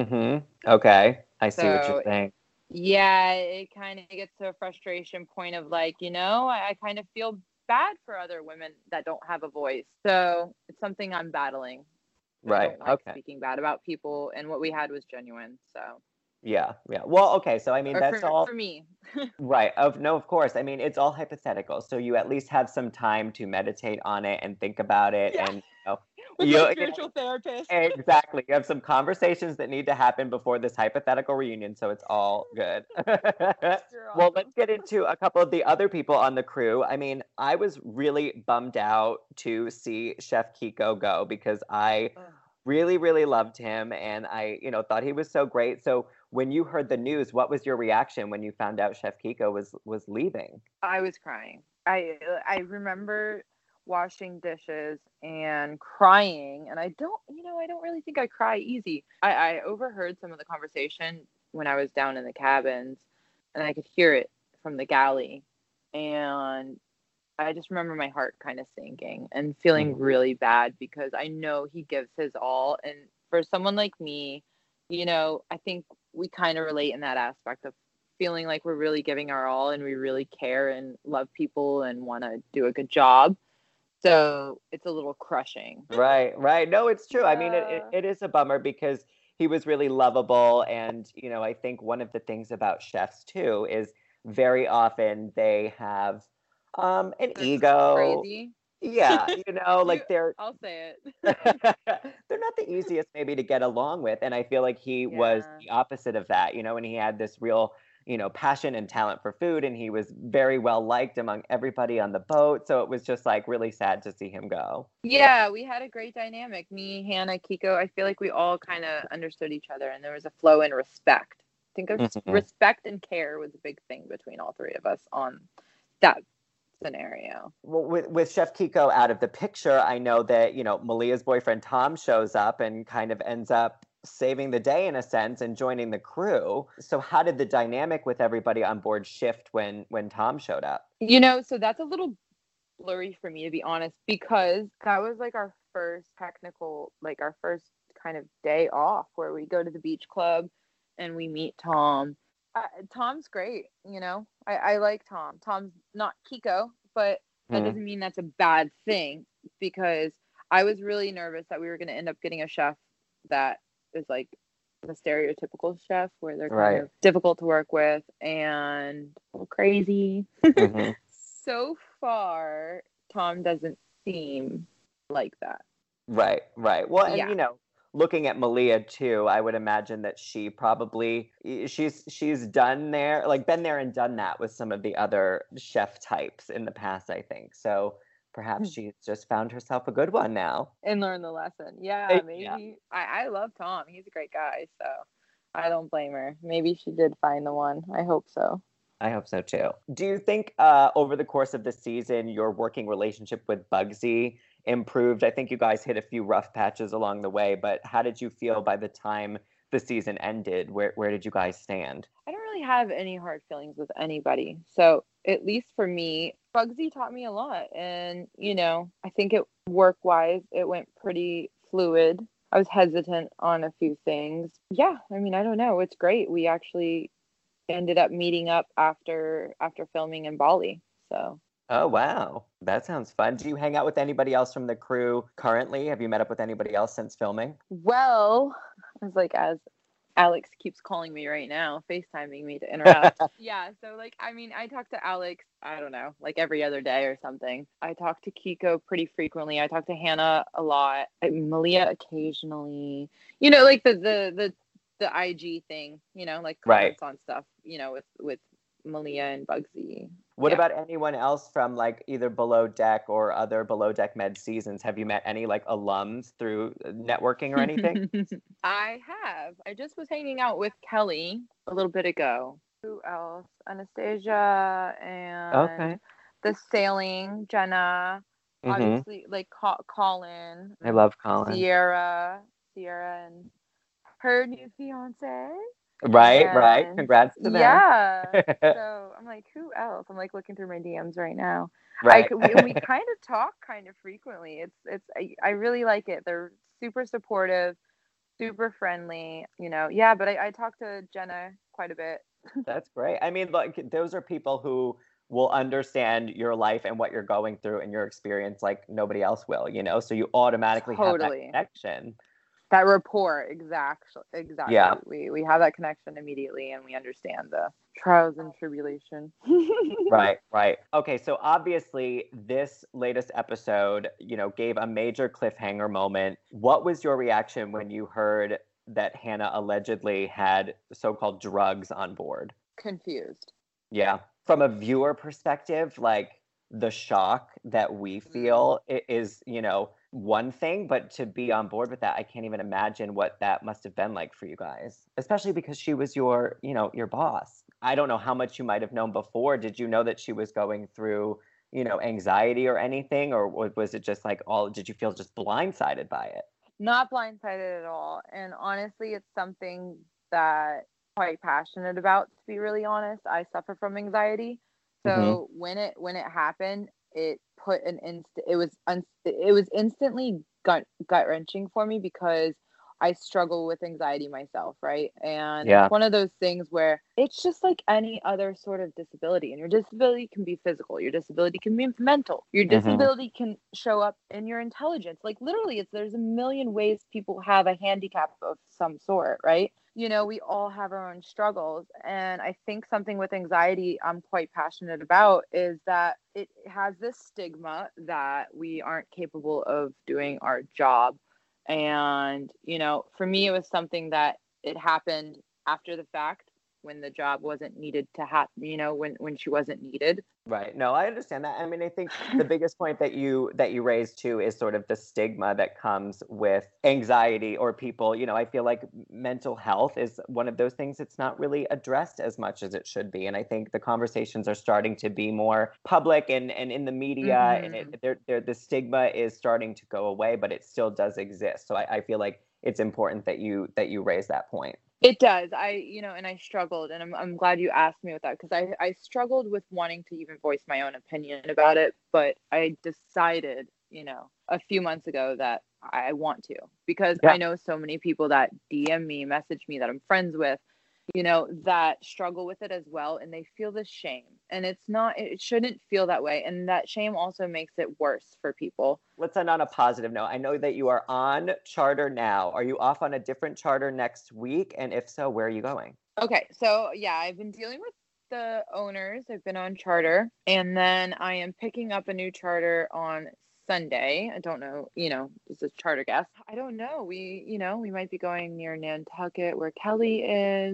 [SPEAKER 2] Okay. I see what you're saying.
[SPEAKER 8] Yeah, it kind of gets to a frustration point of like, you know, I kind of feel bad for other women that don't have a voice. So it's something I'm battling.
[SPEAKER 2] Right.
[SPEAKER 8] I don't like speaking bad about people, and what we had was genuine. So.
[SPEAKER 2] Yeah. Well, okay. So, I mean, that's all
[SPEAKER 8] for me.
[SPEAKER 2] Right. Of course. I mean, it's all hypothetical. So you at least have some time to meditate on it and think about it.
[SPEAKER 8] Yeah.
[SPEAKER 2] And, you know,
[SPEAKER 8] with a spiritual therapist.
[SPEAKER 2] Exactly. You have some conversations that need to happen before this hypothetical reunion. So it's all good. Well, let's get into a couple of the other people on the crew. I mean, I was really bummed out to see Chef Kiko go because I really, really loved him. And I, you know, thought he was so great. So when you heard the news, what was your reaction when you found out Chef Kiko was leaving?
[SPEAKER 8] I was crying. I remember washing dishes and crying, and I don't really think I cry easy. I overheard some of the conversation when I was down in the cabins, and I could hear it from the galley, and I just remember my heart kind of sinking and feeling really bad because I know he gives his all, and for someone like me, you know, I think we kind of relate in that aspect of feeling like we're really giving our all and we really care and love people and want to do a good job. So it's a little crushing.
[SPEAKER 2] Right. No, it's true. I mean, it is a bummer because he was really lovable. And, you know, I think one of the things about chefs too is very often they have an ego.
[SPEAKER 8] Crazy.
[SPEAKER 2] Yeah, you know, like
[SPEAKER 8] I'll say it.
[SPEAKER 2] They're not the easiest maybe to get along with. And I feel like he was the opposite of that, you know, and he had this real passion and talent for food, and he was very well liked among everybody on the boat. So it was just like really sad to see him go.
[SPEAKER 8] Yeah, we had a great dynamic. Me, Hannah, Kiko. I feel like we all kind of understood each other, and there was a flow in respect. I think respect and care was a big thing between all three of us on that scenario.
[SPEAKER 2] Well, with Chef Kiko out of the picture, I know that, Malia's boyfriend Tom shows up and kind of ends up saving the day in a sense and joining the crew. So how did the dynamic with everybody on board shift when Tom showed up?
[SPEAKER 8] So that's a little blurry for me, to be honest, because that was like our first kind of day off where we go to the beach club and we meet Tom. Tom's great. I like Tom. Tom's not Kiko, but that doesn't mean that's a bad thing, because I was really nervous that we were going to end up getting a chef that is like the stereotypical chef, where they're kind of difficult to work with and a little crazy. So far, Tom doesn't seem like that.
[SPEAKER 2] Right. Well, and looking at Malia too, I would imagine that she's been there and done that with some of the other chef types in the past, I think. So perhaps she's just found herself a good one now.
[SPEAKER 8] And learned the lesson. Yeah, maybe. Yeah. I love Tom. He's a great guy, so I don't blame her. Maybe she did find the one. I hope so.
[SPEAKER 2] I hope so too. Do you think over the course of the season, your working relationship with Bugsy improved? I think you guys hit a few rough patches along the way, but how did you feel by the time the season ended? Where did you guys stand?
[SPEAKER 8] I don't really have any hard feelings with anybody. So at least for me, Bugsy taught me a lot. And, I think work-wise, it went pretty fluid. I was hesitant on a few things. Yeah, I don't know. It's great. We actually ended up meeting up after filming in Bali. So.
[SPEAKER 2] Oh, wow. That sounds fun. Do you hang out with anybody else from the crew currently? Have you met up with anybody else since filming?
[SPEAKER 8] Well, as Alex keeps calling me right now, FaceTiming me to interact. Yeah, so I talk to Alex, I don't know, every other day or something. I talk to Kiko pretty frequently. I talk to Hannah a lot. Malia occasionally. The IG thing, comments on stuff, with Malia and Bugsy.
[SPEAKER 2] What about anyone else from either Below Deck or other Below Deck Med seasons? Have you met any alums through networking or anything?
[SPEAKER 8] I have. I just was hanging out with Kelly a little bit ago. Who else? Anastasia and the sailing, Jenna. Obviously, Colin.
[SPEAKER 2] I love Colin.
[SPEAKER 8] Sierra and her new fiance.
[SPEAKER 2] Right. Congrats to them.
[SPEAKER 8] Yeah. So I'm like, who else? I'm looking through my DMs right now.
[SPEAKER 2] Right.
[SPEAKER 8] We kind of talk kind of frequently. I really like it. They're super supportive, super friendly, Yeah, but I talk to Jenna quite a bit.
[SPEAKER 2] That's great. Those are people who will understand your life and what you're going through and your experience like nobody else will, so you automatically have that connection.
[SPEAKER 8] That rapport, exactly.
[SPEAKER 2] Yeah.
[SPEAKER 8] We have that connection immediately, and we understand the trials and tribulation.
[SPEAKER 2] Right. Okay, so obviously this latest episode, gave a major cliffhanger moment. What was your reaction when you heard that Hannah allegedly had so-called drugs on board?
[SPEAKER 8] Confused.
[SPEAKER 2] Yeah. From a viewer perspective, the shock that we feel is, one thing, but to be on board with that, I can't even imagine what that must have been like for you guys, especially because she was your boss. I don't know how much you might have known before. Did you know that she was going through, anxiety or anything, or was it just did you feel just blindsided by it?
[SPEAKER 8] Not blindsided at all. And honestly, it's something that I'm quite passionate about, to be really honest. I suffer from anxiety. So when it happened, it put it was instantly gut wrenching for me, because I struggle with anxiety myself, right? And It's one of those things where it's just like any other sort of disability, and your disability can be physical, your disability can be mental, your disability can show up in your intelligence. Literally, there's a million ways people have a handicap of some sort, right? We all have our own struggles. And I think something with anxiety I'm quite passionate about is that it has this stigma that we aren't capable of doing our job. And, for me, it was something that it happened after the fact. when the job wasn't needed to happen, when she wasn't needed.
[SPEAKER 2] Right. No, I understand that. I mean, I think the biggest point that you raised too is sort of the stigma that comes with anxiety or people, I feel like mental health is one of those things that's not really addressed as much as it should be. And I think the conversations are starting to be more public and in the media, and the stigma is starting to go away, but it still does exist. So I feel like it's important that you raise that point.
[SPEAKER 8] It does. And I struggled, and I'm glad you asked me with that, because I struggled with wanting to even voice my own opinion about it. But I decided, a few months ago that I want to, because I know so many people that DM me, message me, that I'm friends with, that struggle with it as well. And they feel this shame, and it shouldn't feel that way. And that shame also makes it worse for people.
[SPEAKER 2] Let's end on a positive note. I know that you are on charter now. Are you off on a different charter next week? And if so, where are you going?
[SPEAKER 8] Okay. So yeah, I've been dealing with the owners. I've been on charter, and then I am picking up a new charter on Sunday. I don't know, it's a charter guest. I don't know. We might be going near Nantucket where Kelly is.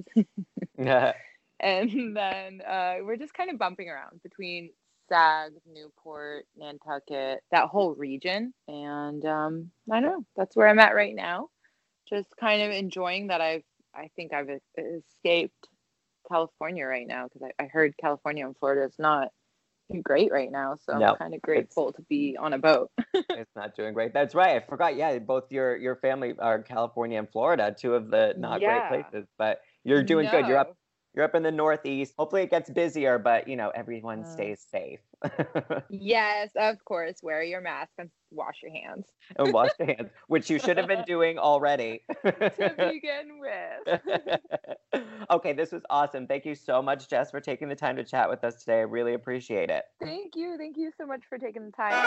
[SPEAKER 8] And then we're just kind of bumping around between Sag, Newport, Nantucket, that whole region. And I don't know. That's where I'm at right now. Just kind of enjoying that I think I've escaped California right now, because I heard California and Florida is not great right now, so I'm kind of grateful to be on a boat.
[SPEAKER 2] It's not doing great. That's right. I forgot. Yeah, both your family are California and Florida, two of the not great places. But you're doing good. You're up in the Northeast. Hopefully it gets busier, but everyone stays safe.
[SPEAKER 8] Yes, of course. Wear your mask and wash your hands.
[SPEAKER 2] And wash your hands, which you should have been doing already.
[SPEAKER 8] To begin with.
[SPEAKER 2] Okay, this was awesome. Thank you so much, Jess, for taking the time to chat with us today. I really appreciate it.
[SPEAKER 8] Thank you. Thank you so much for taking the time.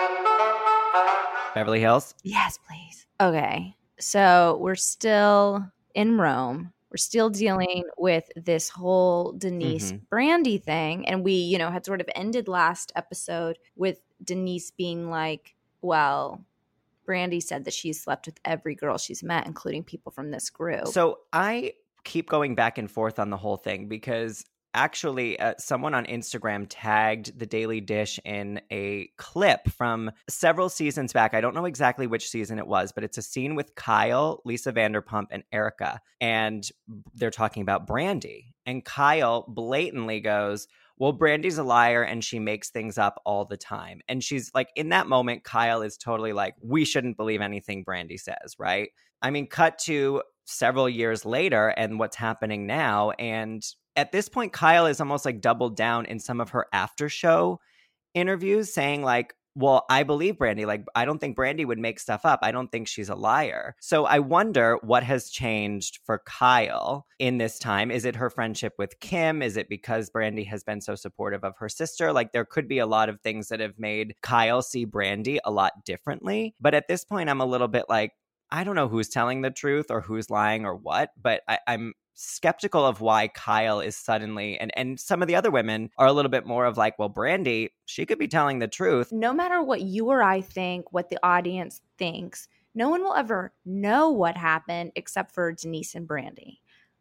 [SPEAKER 2] Beverly Hills?
[SPEAKER 3] Yes, please. Okay. So we're still in Rome. We're still dealing with this whole Denise Brandi thing. And we, had sort of ended last episode with Denise being like, well, Brandi said that she's slept with every girl she's met, including people from this group.
[SPEAKER 2] So I keep going back and forth on the whole thing, because actually someone on Instagram tagged the Daily Dish in a clip from several seasons back. I don't know exactly which season it was, but it's a scene with Kyle, Lisa Vanderpump, and Erica. And they're talking about Brandi. And Kyle blatantly goes, well, Brandi's a liar and she makes things up all the time. And she's like, in that moment, Kyle is totally like, we shouldn't believe anything Brandi says, right? I mean, cut to several years later and what's happening now. And at this point, Kyle is almost like doubled down in some of her after show interviews, saying like, well, I believe Brandi. Like, I don't think Brandi would make stuff up. I don't think she's a liar. So I wonder what has changed for Kyle in this time. Is it her friendship with Kim? Is it because Brandi has been so supportive of her sister? Like, there could be a lot of things that have made Kyle see Brandi a lot differently. But at this point, I'm a little bit like, I don't know who's telling the truth or who's lying or what, but I'm skeptical of why Kyle is suddenly, and some of the other women are a little bit more of like, well, Brandi, she could be telling the truth.
[SPEAKER 3] No matter what you or I think, what the audience thinks, no one will ever know what happened except for Denise and Brandi.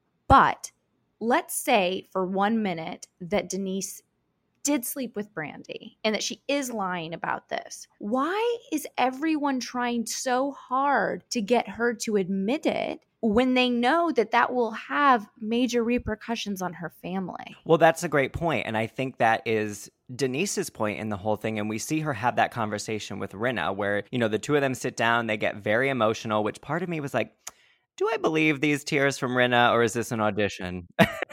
[SPEAKER 3] But let's say for 1 minute that Denise did sleep with Brandi and that she is lying about this. Why is everyone trying so hard to get her to admit it when they know that that will have major repercussions on her family?
[SPEAKER 2] Well, that's a great point. And I think that is Denise's point in the whole thing. And we see her have that conversation with Rinna where, the two of them sit down, they get very emotional, which part of me was like, do I believe these tears from Rinna or is this an audition?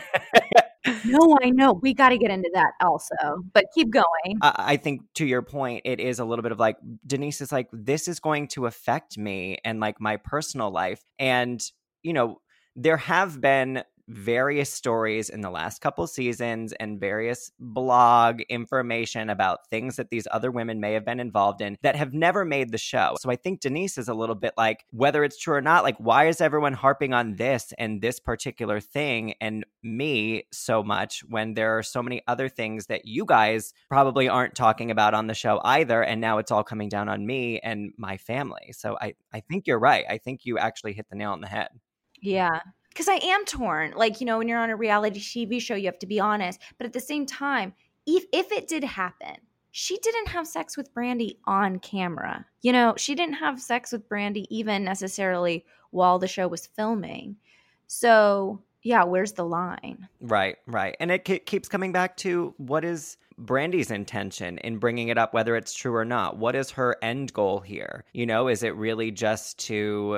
[SPEAKER 3] No, I know. We got to get into that also, but keep going.
[SPEAKER 2] I think to your point, it is a little bit of like, Denise is like, this is going to affect me and like my personal life. And, there have been various stories in the last couple seasons and various blog information about things that these other women may have been involved in that have never made the show. So I think Denise is a little bit like, whether it's true or not, like, why is everyone harping on this and this particular thing and me so much when there are so many other things that you guys probably aren't talking about on the show either. And now it's all coming down on me and my family. So I think you're right. I think you actually hit the nail on the head.
[SPEAKER 3] Yeah. because I am torn. Like, you know, when you're on a reality TV show, you have to be honest. But at the same time, if it did happen, she didn't have sex with Brandy on camera. You know, she didn't have sex with Brandy even necessarily while the show was filming. So, yeah, where's the line?
[SPEAKER 2] Right. And it keeps coming back to what is Brandy's intention in bringing it up, whether it's true or not. What is her end goal here? You know, is it really just to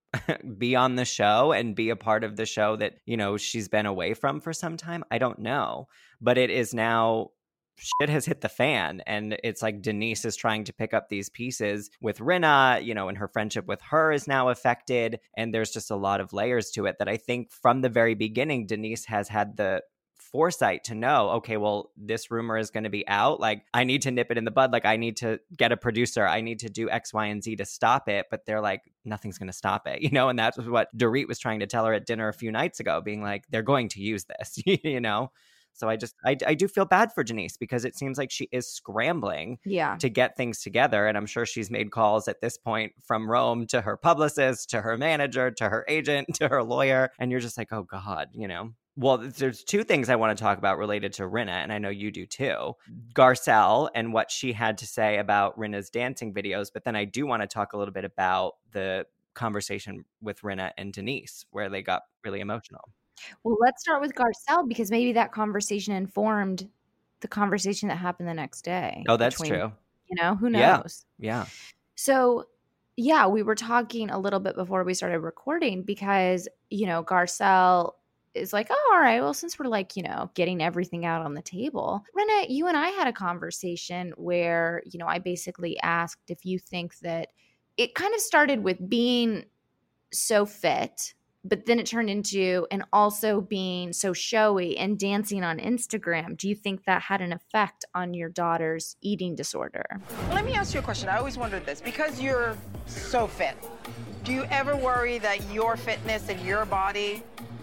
[SPEAKER 2] be on the show and be a part of the show that, you know, she's been away from for some time? I don't know. But it is now, shit has hit the fan, and it's like Denise is trying to pick up these pieces with Rinna, you know, and her friendship with her is now affected. And there's just a lot of layers to it that I think from the very beginning, Denise has had the foresight to know, okay, well, this rumor is going to be out. Like, I need to nip it in the bud. Like, I need to get a producer. I need to do X, Y, and Z to stop it. But they're like, nothing's going to stop it, you know? And that's what Dorit was trying to tell her at dinner a few nights ago, being like, they're going to use this, you know? So I do feel bad for Denise because it seems like she is scrambling to get things together. And I'm sure she's made calls at this point from Rome to her publicist, to her manager, to her agent, to her lawyer. And you're just like, oh God, you know? Well, there's two things I want to talk about related to Rinna, and I know you do too. Garcelle and what she had to say about Rinna's dancing videos. But then I do want to talk a little bit about the conversation with Rinna and Denise, where they got really emotional.
[SPEAKER 3] Well, let's start with Garcelle because maybe that conversation informed the conversation that happened the next day.
[SPEAKER 2] Oh, that's true.
[SPEAKER 3] You know, who knows?
[SPEAKER 2] Yeah.
[SPEAKER 3] So, yeah, we were talking a little bit before we started recording because, you know, Garcelle is like, oh, all right, well, since we're like, you know, getting everything out on the table. Rinna, you and I had a conversation where, you know, I basically asked if you think that it kind of started with being so fit, but then it turned into and also being so showy and dancing on Instagram. Do you think that had an effect on your daughter's eating disorder?
[SPEAKER 9] Well, let me ask you a question. I always wondered this. Because you're so fit, do you ever worry that your fitness and your body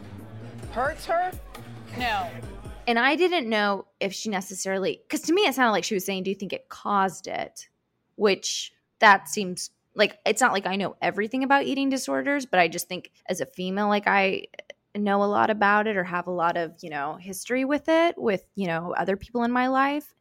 [SPEAKER 9] hurts her? No.
[SPEAKER 3] And I didn't know if she necessarily, because to me it sounded like she was saying, do you think it caused it? Which that seems like, it's not like I know everything about eating disorders, but I just think as a female, like I know a lot about it or have a lot of, you know, history with it with, you know, other people in my life.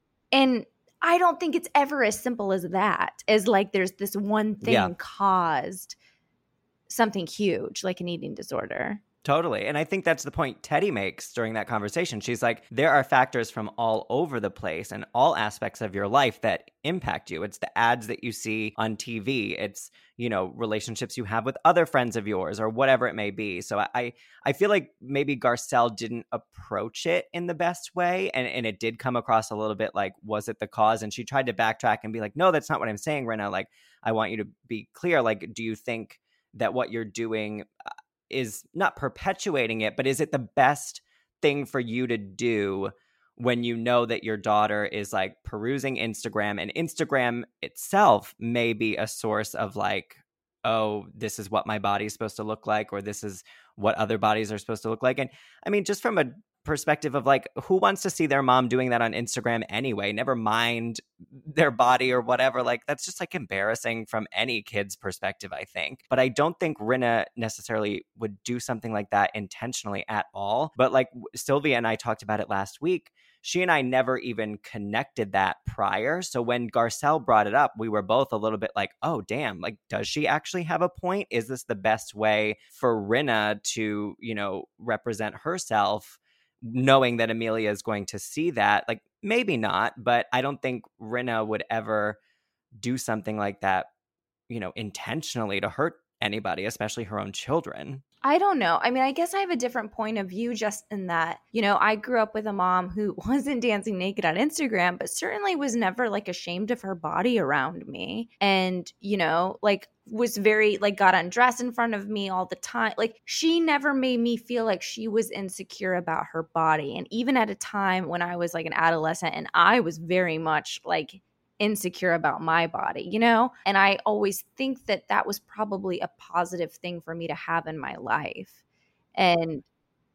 [SPEAKER 3] And I don't think it's ever as simple as that, as like there's this one thing caused something huge like an eating disorder.
[SPEAKER 2] Totally. And I think that's the point Teddi makes during that conversation. She's like, there are factors from all over the place and all aspects of your life that impact you. It's the ads that you see on TV. It's, you know, relationships you have with other friends of yours or whatever it may be. So I feel like maybe Garcelle didn't approach it in the best way. And it did come across a little bit like, was it the cause? And she tried to backtrack and be like, no, that's not what I'm saying, Rinna. Like, I want you to be clear. Like, do you think that what you're doing is not perpetuating it, but is it the best thing for you to do when you know that your daughter is like perusing Instagram, and Instagram itself may be a source of like, oh, this is what my body is supposed to look like, or this is what other bodies are supposed to look like. And I mean, just from a perspective of like, who wants to see their mom doing that on Instagram anyway? Never mind their body or whatever. Like, that's just like embarrassing from any kid's perspective, I think. But I don't think Rinna necessarily would do something like that intentionally at all. But like Sylvia and I talked about it last week, she and I never even connected that prior. So when Garcelle brought it up, we were both a little bit like, oh, damn, like, does she actually have a point? Is this the best way for Rinna to, you know, represent herself, knowing that Amelia is going to see that? Like, maybe not, but I don't think Rinna would ever do something like that, you know, intentionally to hurt anybody, especially her own children.
[SPEAKER 3] I don't know. I mean, I guess I have a different point of view just in that, you know, I grew up with a mom who wasn't dancing naked on Instagram, but certainly was never like ashamed of her body around me. And, you know, like was very like got undressed in front of me all the time. Like she never made me feel like she was insecure about her body. And even at a time when I was like an adolescent and I was very much like insecure about my body, you know? And I always think that that was probably a positive thing for me to have in my life. And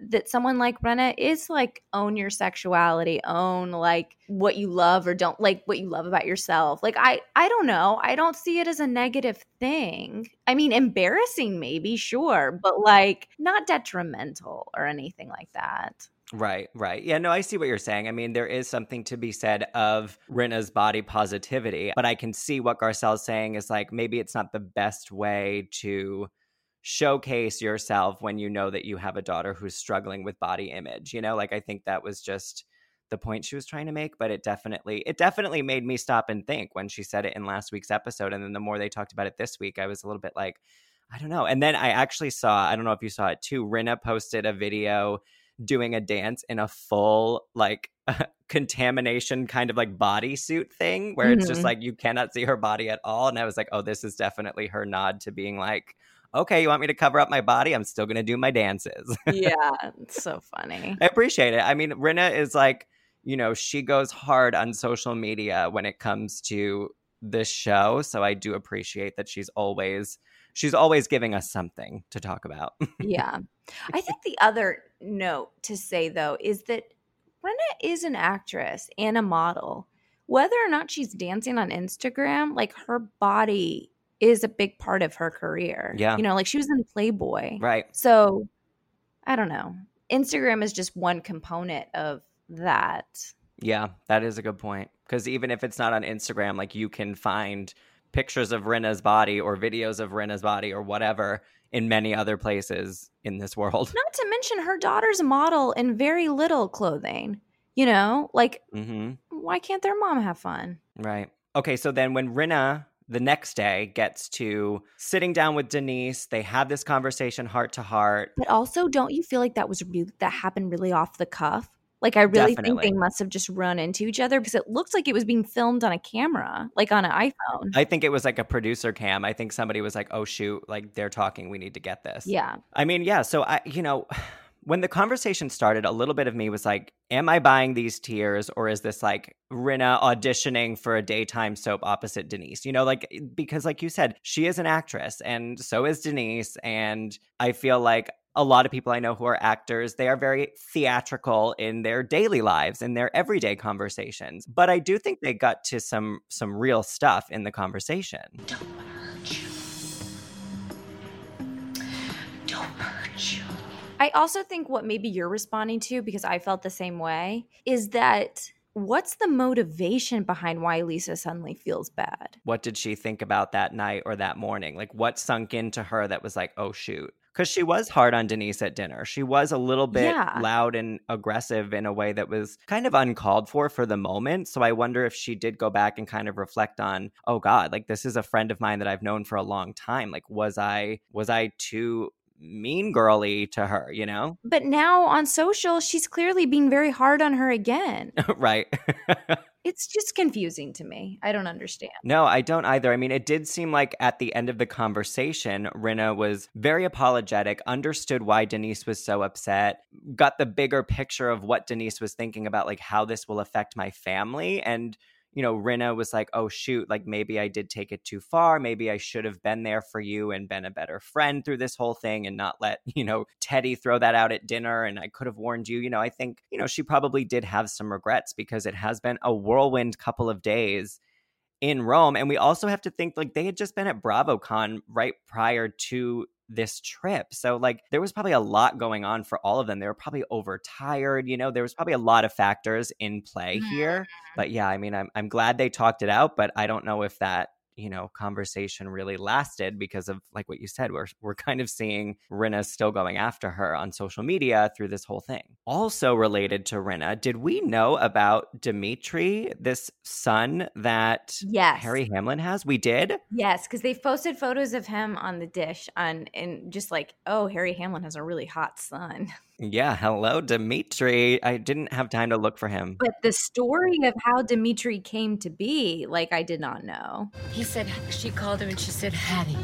[SPEAKER 3] that someone like Rinna is like, own your sexuality, own like what you love or don't like, what you love about yourself. Like, I don't know. I don't see it as a negative thing. I mean, embarrassing maybe, sure, but like not detrimental or anything like that.
[SPEAKER 2] Right. Yeah, no, I see what you're saying. I mean, there is something to be said of Rinna's body positivity, but I can see what Garcelle's saying is like, maybe it's not the best way to showcase yourself when you know that you have a daughter who's struggling with body image. You know, like I think that was just the point she was trying to make, but it definitely made me stop and think when she said it in last week's episode. And then the more they talked about it this week, I was a little bit like, I don't know. And then I actually saw, I don't know if you saw it too, Rinna posted a video doing a dance in a full like contamination kind of like bodysuit thing where it's just like you cannot see her body at all. And I was like, oh, this is definitely her nod to being like, okay, you want me to cover up my body? I'm still going to do my dances.
[SPEAKER 3] Yeah, it's so funny.
[SPEAKER 2] I appreciate it. I mean, Rinna is like, you know, she goes hard on social media when it comes to this show. So I do appreciate that she's always giving us something to talk about.
[SPEAKER 3] Yeah. I think the other note to say, though, is that Rinna is an actress and a model. Whether or not she's dancing on Instagram, like her body is a big part of her career.
[SPEAKER 2] Yeah.
[SPEAKER 3] You know, like she was in Playboy.
[SPEAKER 2] Right.
[SPEAKER 3] So I don't know. Instagram is just one component of that.
[SPEAKER 2] Yeah, that is a good point. Because even if it's not on Instagram, like you can find pictures of Rinna's body or videos of Rinna's body or whatever in many other places in this world.
[SPEAKER 3] Not to mention her daughter's a model in very little clothing. You know, like why can't their mom have fun?
[SPEAKER 2] Right. Okay, so then when Rinna the next day gets to sitting down with Denise, they have this conversation heart to heart.
[SPEAKER 3] But also, don't you feel like that happened really off the cuff? Like, I really think they must have just run into each other because it looks like it was being filmed on a camera, like on an iPhone.
[SPEAKER 2] I think it was like a producer cam. I think somebody was like, oh, shoot, like they're talking. We need to get this.
[SPEAKER 3] Yeah.
[SPEAKER 2] I mean, yeah. So, when the conversation started, a little bit of me was like, am I buying these tears or is this like Rinna auditioning for a daytime soap opposite Denise? You know, like, because like you said, she is an actress and so is Denise. And I feel like a lot of people I know who are actors, they are very theatrical in their daily lives, in their everyday conversations. But I do think they got to some real stuff in the conversation.
[SPEAKER 6] Don't hurt you. Don't hurt you.
[SPEAKER 3] I also think what maybe you're responding to, because I felt the same way, is that what's the motivation behind why Lisa suddenly feels bad?
[SPEAKER 2] What did she think about that night or that morning? Like what sunk into her that was like, oh, shoot. Because she was hard on Denise at dinner. She was a little bit loud and aggressive in a way that was kind of uncalled for the moment. So I wonder if she did go back and kind of reflect on, oh God, like this is a friend of mine that I've known for a long time. Like was I too mean girly to her, you know?
[SPEAKER 3] But now on social, she's clearly being very hard on her again.
[SPEAKER 2] Right.
[SPEAKER 3] It's just confusing to me. I don't understand.
[SPEAKER 2] No, I don't either. I mean, it did seem like at the end of the conversation, Rinna was very apologetic, understood why Denise was so upset, got the bigger picture of what Denise was thinking about, like how this will affect my family. And you know, Rinna was like, oh, shoot, like maybe I did take it too far. Maybe I should have been there for you and been a better friend through this whole thing and not let, you know, Teddy throw that out at dinner. And I could have warned you. You know, I think, you know, she probably did have some regrets because it has been a whirlwind couple of days in Rome. And we also have to think like they had just been at BravoCon right prior to this trip. So like there was probably a lot going on for all of them. They were probably overtired, you know, there was probably a lot of factors in play here. But yeah, I mean, I'm glad they talked it out, but I don't know if that, you know, conversation really lasted because of like what you said, we're kind of seeing Rinna still going after her on social media through this whole thing. Also related to Rinna, did we know about Dimitri, this son that Harry Hamlin has? We did?
[SPEAKER 3] Yes, because they've posted photos of him on the dish and just like, oh, Harry Hamlin has a really hot son.
[SPEAKER 2] Yeah, hello, Dimitri. I didn't have time to look for him.
[SPEAKER 3] But the story of how Dimitri came to be, like, I did not know.
[SPEAKER 6] He said, she called her and she said, Hattie,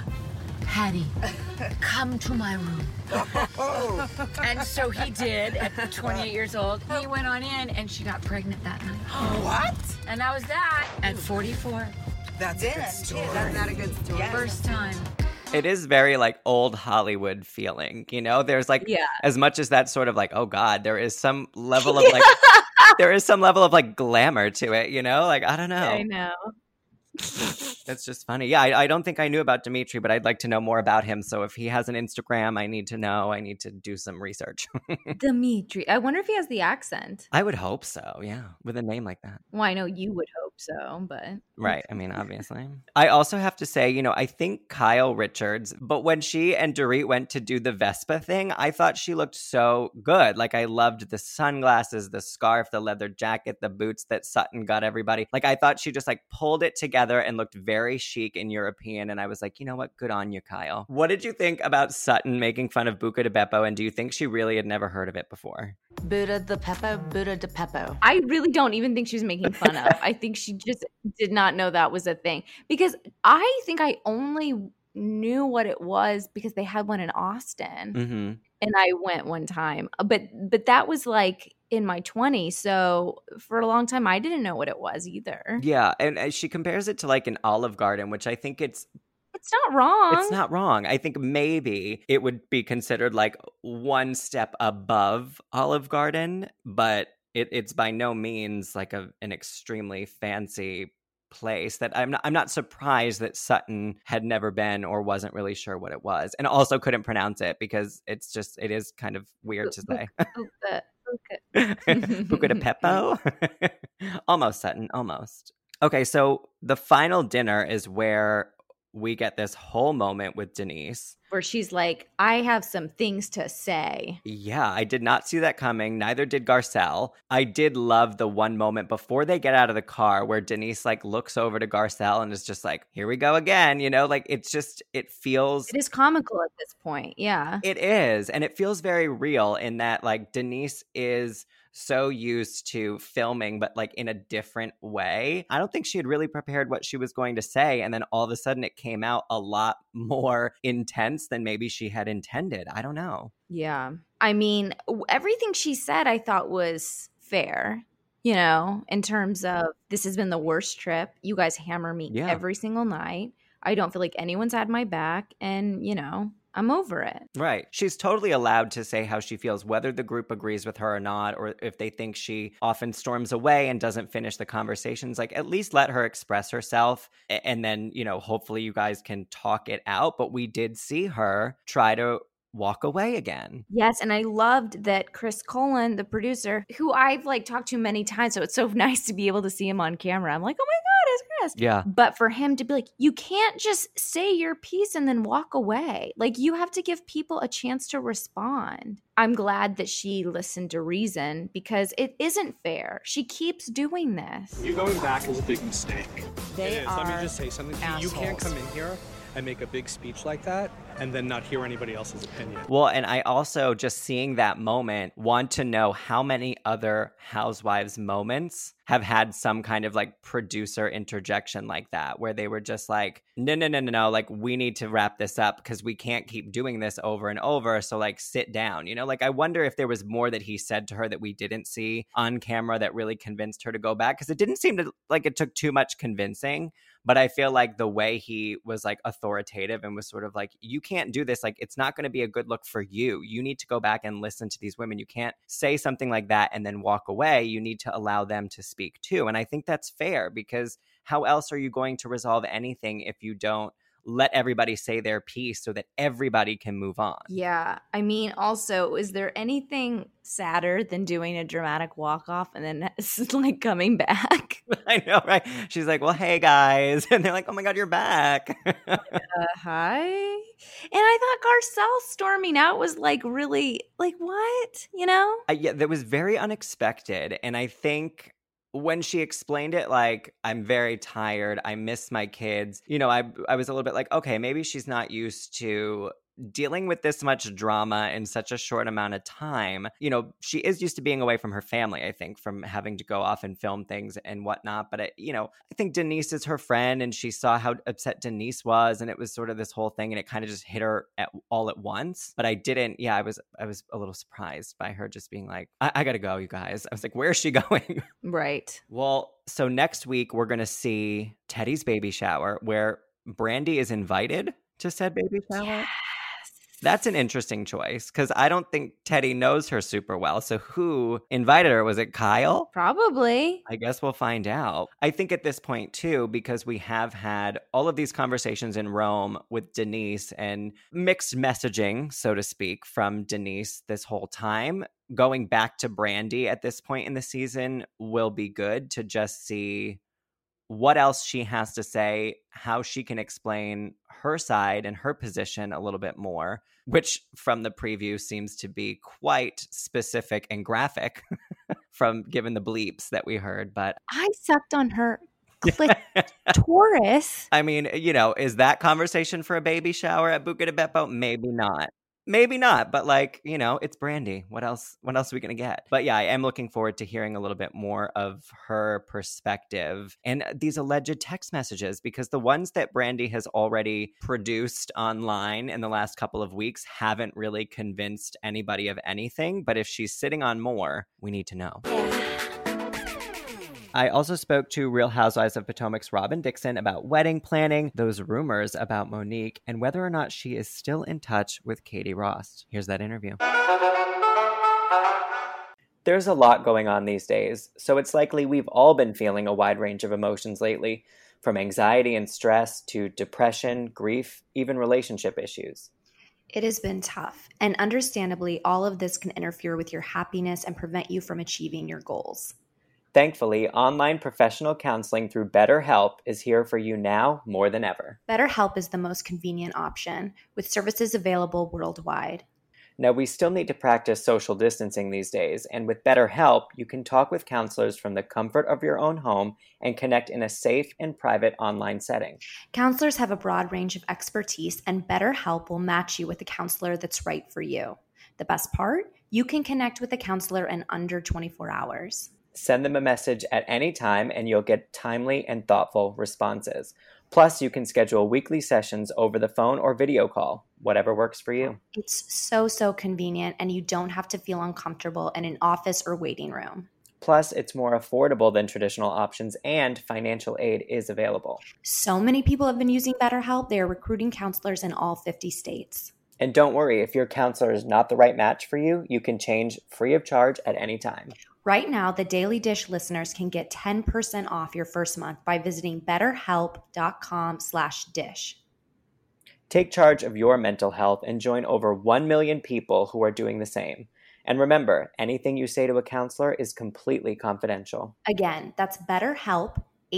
[SPEAKER 6] come to my room. And so he did at 28 years old. He went on in and she got pregnant that night.
[SPEAKER 9] What?
[SPEAKER 6] And that was that at 44.
[SPEAKER 9] That's a good story. That's not a good story.
[SPEAKER 6] First time.
[SPEAKER 2] It is very like old Hollywood feeling, you know? There's like,
[SPEAKER 3] Yeah.
[SPEAKER 2] as much as that sort of like, oh God, there is some level of like, there is some level of like glamour to it, you know? Like, I don't know.
[SPEAKER 3] I know.
[SPEAKER 2] That's just funny. Yeah, I don't think I knew about Dimitri, but I'd like to know more about him. So if he has an Instagram, I need to know. I need to do some research.
[SPEAKER 3] Dimitri. I wonder if he has the accent.
[SPEAKER 2] I would hope so, yeah, with a name like that.
[SPEAKER 3] Well, I know you would hope so, but
[SPEAKER 2] Right. I mean, obviously. I also have to say, you know, I think Kyle Richards, but when she and Dorit went to do the Vespa thing, I thought she looked so good. Like, I loved the sunglasses, the scarf, the leather jacket, the boots that Sutton got everybody. Like, I thought she just like pulled it together and looked very chic and European. And I was like, you know what? Good on you, Kyle. What did you think about Sutton making fun of Buca de Beppo? And do you think she really had never heard of it before?
[SPEAKER 6] Buddha de Beppo.
[SPEAKER 3] I really don't even think she's making fun of. I think she just did not know that was a thing, because I think I only knew what it was because they had one in Austin,
[SPEAKER 2] Mm-hmm.
[SPEAKER 3] and I went one time, but that was like in my 20s, so for a long time I didn't know what it was either.
[SPEAKER 2] Yeah, and she compares it to like an Olive Garden, which I think it's
[SPEAKER 3] not wrong.
[SPEAKER 2] It's not wrong. I think maybe it would be considered like one step above Olive Garden, but it's by no means like an extremely fancy place that I'm not surprised that Sutton had never been or wasn't really sure what it was, and also couldn't pronounce it because it is kind of weird to say. Buca de Beppo? Almost, Sutton, almost. Okay, so the final dinner is where we get this whole moment with Denise
[SPEAKER 3] where she's like, I have some things to say.
[SPEAKER 2] Yeah, I did not see that coming. Neither did Garcelle. I did love the one moment before they get out of the car where Denise like looks over to Garcelle and is just like, here we go again. You know, like it feels.
[SPEAKER 3] It is comical at this point. Yeah.
[SPEAKER 2] It is. And it feels very real in that like Denise is so used to filming, but like in a different way. I don't think she had really prepared what she was going to say. And then all of a sudden it came out a lot more intense than maybe she had intended. I don't know.
[SPEAKER 3] Yeah. I mean, everything she said I thought was fair, you know, in terms of this has been the worst trip. You guys hammer me every single night. I don't feel like anyone's had my back. And, you know, I'm over it.
[SPEAKER 2] Right. She's totally allowed to say how she feels, whether the group agrees with her or not, or if they think she often storms away and doesn't finish the conversations. Like, at least let her express herself. And then, you know, hopefully you guys can talk it out. But we did see her try to walk away again.
[SPEAKER 3] Yes, and I loved that Chris Colin, the producer, who I've like talked to many times, so it's so nice to be able to see him on camera. I'm like, oh my God, it's Chris.
[SPEAKER 2] Yeah.
[SPEAKER 3] But for him to be like, you can't just say your piece and then walk away. Like, you have to give people a chance to respond. I'm glad that she listened to reason because it isn't fair. She keeps doing this.
[SPEAKER 10] You going back is a big mistake.
[SPEAKER 6] They are
[SPEAKER 10] Let me just say something to you. You can't come in here and make a big speech like that and then not hear anybody else's opinion.
[SPEAKER 2] Well, and I also, just seeing that moment, want to know how many other Housewives moments have had some kind of like producer interjection like that, where they were just like, no, like we need to wrap this up because we can't keep doing this over and over. So like sit down, you know, like I wonder if there was more that he said to her that we didn't see on camera that really convinced her to go back, because it didn't seem to like it took too much convincing. But I feel like the way he was like authoritative and was sort of like, you can't do this. Like, it's not going to be a good look for you. You need to go back and listen to these women. You can't say something like that and then walk away. You need to allow them to speak too. And I think that's fair, because how else are you going to resolve anything if you don't let everybody say their piece so that everybody can move on?
[SPEAKER 3] Yeah. I mean, also, is there anything sadder than doing a dramatic walk-off and then like coming back?
[SPEAKER 2] I know, right? She's like, well, hey, guys. And they're like, oh my God, you're back.
[SPEAKER 3] Hi. And I thought Garcelle storming out was like really, like, what? You know?
[SPEAKER 2] Yeah, that was very unexpected. And I think when she explained it, like, I'm very tired, I miss my kids, you know, I was a little bit like, okay, maybe she's not used to dealing with this much drama in such a short amount of time. You know, she is used to being away from her family, I think, from having to go off and film things and whatnot. But, I think Denise is her friend, and she saw how upset Denise was, and it was sort of this whole thing, and it kind of just hit her all at once. But I didn't, I was a little surprised by her just being like, I gotta go, you guys. I was like, where is she going?
[SPEAKER 3] Right.
[SPEAKER 2] Well, so next week we're going to see Teddy's baby shower, where Brandi is invited to said baby shower? That's an interesting choice because I don't think Teddy knows her super well. So who invited her? Was it Kyle?
[SPEAKER 3] Probably.
[SPEAKER 2] I guess we'll find out. I think at this point, too, because we have had all of these conversations in Rome with Denise and mixed messaging, so to speak, from Denise this whole time. Going back to Brandi at this point in the season will be good to just see what else she has to say, how she can explain her side and her position a little bit more, which from the preview seems to be quite specific and graphic from given the bleeps that we heard. But
[SPEAKER 3] I sucked on her clitoris.
[SPEAKER 2] I mean, is that conversation for a baby shower at Buca di Beppo? Maybe not. Maybe not, but it's Brandi. What else are we going to get? But yeah, I am looking forward to hearing a little bit more of her perspective and these alleged text messages, because the ones that Brandi has already produced online in the last couple of weeks haven't really convinced anybody of anything. But if she's sitting on more, we need to know. I also spoke to Real Housewives of Potomac's Robin Dixon about wedding planning, those rumors about Monique, and whether or not she is still in touch with Katie Ross. Here's that interview. There's a lot going on these days, so it's likely we've all been feeling a wide range of emotions lately, from anxiety and stress to depression, grief, even relationship issues.
[SPEAKER 11] It has been tough, and understandably, all of this can interfere with your happiness and prevent you from achieving your goals.
[SPEAKER 2] Thankfully, online professional counseling through BetterHelp is here for you now more than ever.
[SPEAKER 11] BetterHelp is the most convenient option, with services available worldwide.
[SPEAKER 2] Now, we still need to practice social distancing these days, and with BetterHelp, you can talk with counselors from the comfort of your own home and connect in a safe and private online setting.
[SPEAKER 11] Counselors have a broad range of expertise, and BetterHelp will match you with a counselor that's right for you. The best part? You can connect with a counselor in under 24 hours.
[SPEAKER 2] Send them a message at any time and you'll get timely and thoughtful responses. Plus, you can schedule weekly sessions over the phone or video call, whatever works for you.
[SPEAKER 11] It's so convenient, and you don't have to feel uncomfortable in an office or waiting room.
[SPEAKER 2] Plus, it's more affordable than traditional options, and financial aid is available.
[SPEAKER 11] So many people have been using BetterHelp. They are recruiting counselors in all 50 states.
[SPEAKER 2] And don't worry, if your counselor is not the right match for you, you can change free of charge at any time.
[SPEAKER 11] Right now, the Daily Dish listeners can get 10% off your first month by visiting betterhelp.com/dish.
[SPEAKER 2] Take charge of your mental health and join over 1 million people who are doing the same. And remember, anything you say to a counselor is completely confidential.
[SPEAKER 11] Again, that's BetterHelp,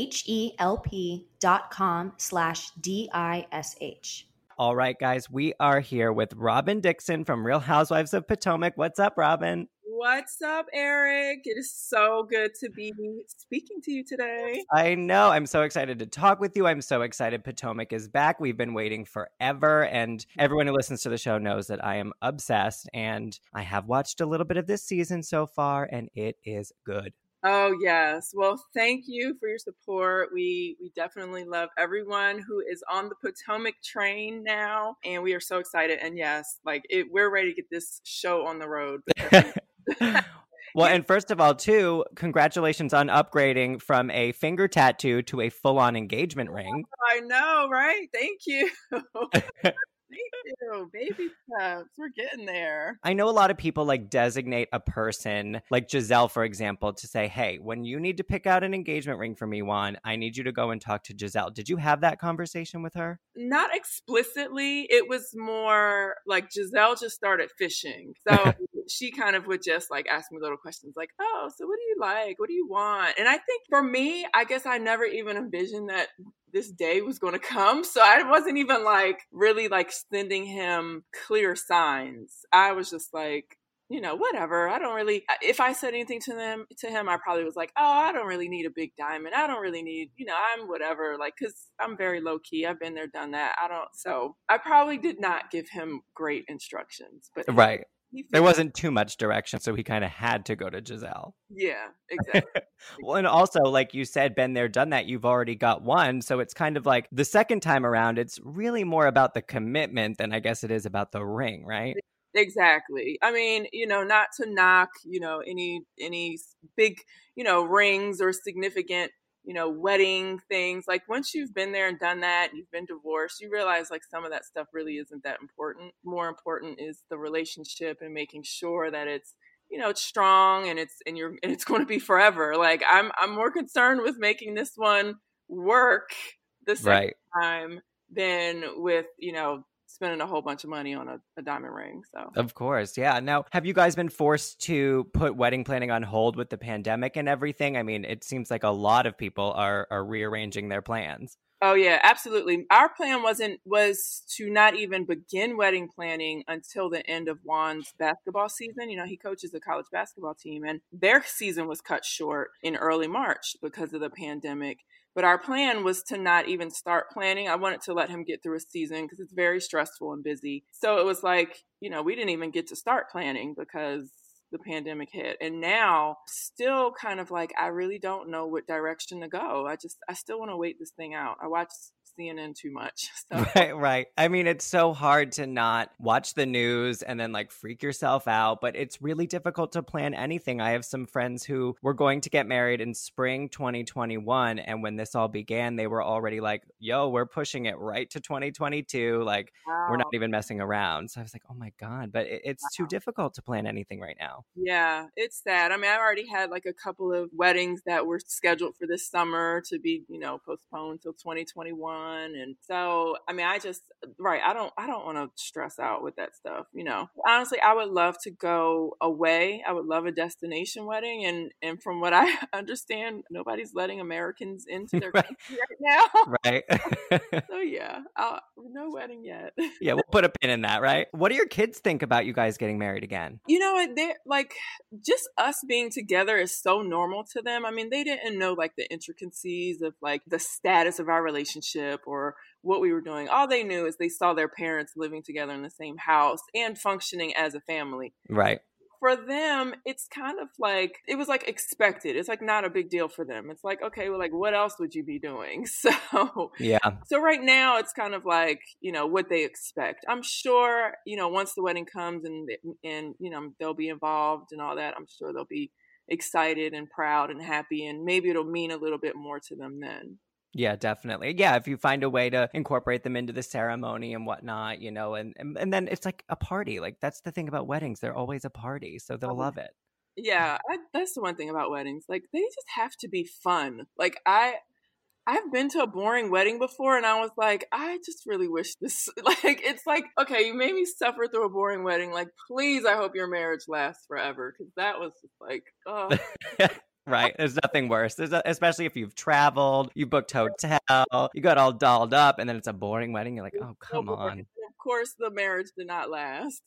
[SPEAKER 11] HELP.com/DISH.
[SPEAKER 2] All right, guys, we are here with Robin Dixon from Real Housewives of Potomac. What's up, Robin?
[SPEAKER 12] What's up, Eric? It is so good to be speaking to you today.
[SPEAKER 2] I know. I'm so excited to talk with you. I'm so excited Potomac is back. We've been waiting forever, and everyone who listens to the show knows that I am obsessed, and I have watched a little bit of this season so far, and it is good.
[SPEAKER 12] Oh, yes. Well, thank you for your support. We definitely love everyone who is on the Potomac train now, and we are so excited. And yes, we're ready to get this show on the road.
[SPEAKER 2] Well, and first of all, too, congratulations on upgrading from a finger tattoo to a full-on engagement ring.
[SPEAKER 12] I know, right? Thank you. Thank you. Baby steps. We're getting there.
[SPEAKER 2] I know a lot of people designate a person, like Giselle, for example, to say, hey, when you need to pick out an engagement ring for me, Juan, I need you to go and talk to Giselle. Did you have that conversation with her?
[SPEAKER 12] Not explicitly. It was more like Giselle just started fishing. So she kind of would just ask me little questions like, oh, so what do you like? What do you want? And I think for me, I guess I never even envisioned that this day was going to come. So I wasn't even really sending him clear signs. I was just whatever. I don't really, if I said anything to him, I probably was like, oh, I don't really need a big diamond. I don't really need, I'm whatever, cause I'm very low key. I've been there, done that. So I probably did not give him great instructions, but
[SPEAKER 2] right. There wasn't too much direction, so he kind of had to go to Giselle.
[SPEAKER 12] Yeah, exactly.
[SPEAKER 2] Well, and also, like you said, been there, done that. You've already got one. So it's kind of like the second time around, it's really more about the commitment than I guess it is about the ring, right?
[SPEAKER 12] Exactly. I mean, not to knock, any big, rings or significant, wedding things. Like once you've been there and done that, you've been divorced, you realize like some of that stuff really isn't that important. More important is the relationship and making sure that it's, it's strong and it's going to be forever. Like I'm more concerned with making this one work the second time than with, spending a whole bunch of money on a diamond ring. So
[SPEAKER 2] of course. Yeah. Now, have you guys been forced to put wedding planning on hold with the pandemic and everything? I mean, it seems like a lot of people are rearranging their plans.
[SPEAKER 12] Oh yeah, absolutely. Our plan was to not even begin wedding planning until the end of Juan's basketball season. He coaches a college basketball team, and their season was cut short in early March because of the pandemic. But our plan was to not even start planning. I wanted to let him get through a season because it's very stressful and busy. So it was like, we didn't even get to start planning because the pandemic hit. And now still kind of like, I really don't know what direction to go. I still want to wait this thing out. I watch CNN too much. So.
[SPEAKER 2] Right. I mean, it's so hard to not watch the news and then like freak yourself out, but it's really difficult to plan anything. I have some friends who were going to get married in spring 2021. And when this all began, they were already like, yo, we're pushing it right to 2022. Like, we're not even messing around. So I was like, oh my God, but it's too difficult to plan anything right now.
[SPEAKER 12] Yeah, it's sad. I mean, I've already had like a couple of weddings that were scheduled for this summer to be, postponed till 2021. And so, I mean, I don't want to stress out with that stuff. Honestly, I would love to go away. I would love a destination wedding. And from what I understand, nobody's letting Americans into their country right now.
[SPEAKER 2] Right.
[SPEAKER 12] So yeah, no wedding yet.
[SPEAKER 2] Yeah, we'll put a pin in that, right? What do your kids think about you guys getting married again?
[SPEAKER 12] They're like, just us being together is so normal to them. I mean, they didn't know like the intricacies of like the status of our relationship or what we were doing. All they knew is they saw their parents living together in the same house and functioning as a family.
[SPEAKER 2] Right.
[SPEAKER 12] For them, it's kind of like, it was like expected. It's like not a big deal for them. It's like, okay, well, like what else would you be doing? So
[SPEAKER 2] yeah.
[SPEAKER 12] So right now it's kind of like, what they expect. I'm sure, once the wedding comes and they'll be involved and all that, I'm sure they'll be excited and proud and happy, and maybe it'll mean a little bit more to them then.
[SPEAKER 2] Yeah, definitely. Yeah, if you find a way to incorporate them into the ceremony and whatnot, and then it's like a party. Like that's the thing about weddings. They're always a party, so they'll love it.
[SPEAKER 12] Yeah, that's the one thing about weddings. Like they just have to be fun. Like I've been to a boring wedding before and I was like, I just really wish this, like, it's like, okay, you made me suffer through a boring wedding. Like, please, I hope your marriage lasts forever. Cause that was just like, oh.
[SPEAKER 2] Right. There's nothing worse. Especially if you've traveled, you booked hotel, you got all dolled up, and then it's a boring wedding. You're like, oh, come on.
[SPEAKER 12] Of course, the marriage did not last.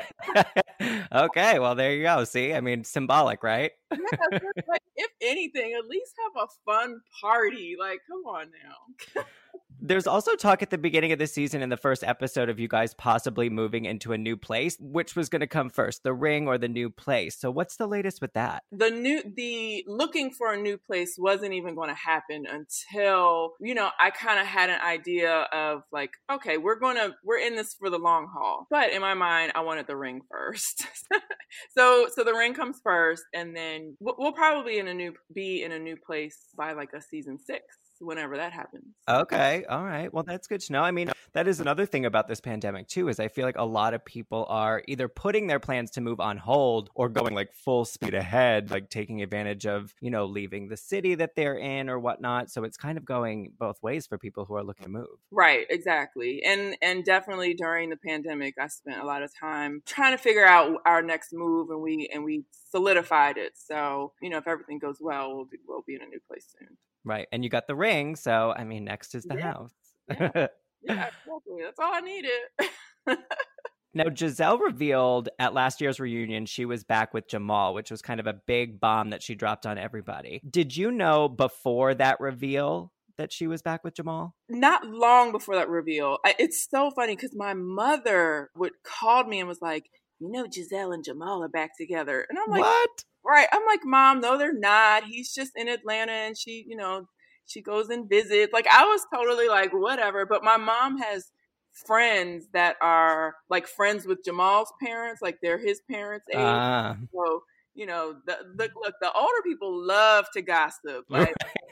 [SPEAKER 2] Okay. Well, there you go. See, I mean, symbolic, right?
[SPEAKER 12] Yeah, like, if anything, at least have a fun party. Like, come on now.
[SPEAKER 2] There's also talk at the beginning of the season in the first episode of you guys possibly moving into a new place. Which was going to come first, the ring or the new place? So what's the latest with that?
[SPEAKER 12] The looking for a new place wasn't even going to happen until, I kind of had an idea of like, okay, we're in this for the long haul. But in my mind, I wanted the ring first. So the ring comes first, and then we'll probably be in a new place by like a season 6. Whenever that happens.
[SPEAKER 2] Okay. All right. Well, that's good to know. I mean, that is another thing about this pandemic too, is I feel like a lot of people are either putting their plans to move on hold or going like full speed ahead, like taking advantage of, leaving the city that they're in or whatnot. So it's kind of going both ways for people who are looking to move.
[SPEAKER 12] Right. Exactly. And definitely during the pandemic, I spent a lot of time trying to figure out our next move, and we solidified it. So, if everything goes well, we'll be in a new place soon.
[SPEAKER 2] Right. And you got the ring. So, I mean, next is the house.
[SPEAKER 12] Yeah, exactly. That's all I needed.
[SPEAKER 2] Now, Giselle revealed at last year's reunion she was back with Jamal, which was kind of a big bomb that she dropped on everybody. Did you know before that reveal that she was back with Jamal?
[SPEAKER 12] Not long before that reveal. It's so funny because my mother called me and was like, Giselle and Jamal are back together. And I'm like,
[SPEAKER 2] what?
[SPEAKER 12] Right. I'm like, Mom, no, they're not. He's just in Atlanta and she goes and visits. Like, I was totally like, whatever. But my mom has friends that are like friends with Jamal's parents. Like, they're his parents' age. So, the older people love to gossip. Like,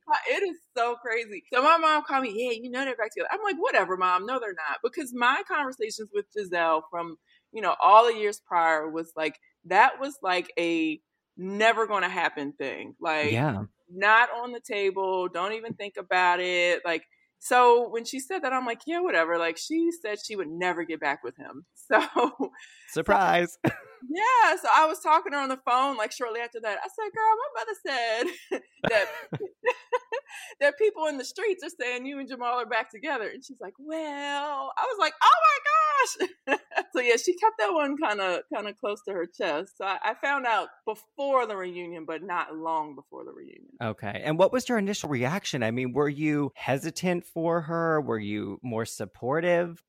[SPEAKER 12] It is so crazy. So my mom called me, yeah, you know they're back together. I'm like, whatever, Mom. No, they're not. Because my conversations with Giselle from, all the years prior was like, that was like a never going to happen thing. Like, not on the table. Don't even think about it. Like, so when she said that, I'm like, yeah, whatever. Like, she said she would never get back with him. So
[SPEAKER 2] surprise.
[SPEAKER 12] Yeah, so I was talking to her on the phone like shortly after that. I said, girl, my mother said that that people in the streets are saying you and Jamal are back together. And she's like, well, I was like, oh my gosh. So yeah, she kept that one kind of close to her chest. So I found out before the reunion, but not long before the reunion.
[SPEAKER 2] Okay. And what was your initial reaction? I mean, were you hesitant for her? Were you more supportive?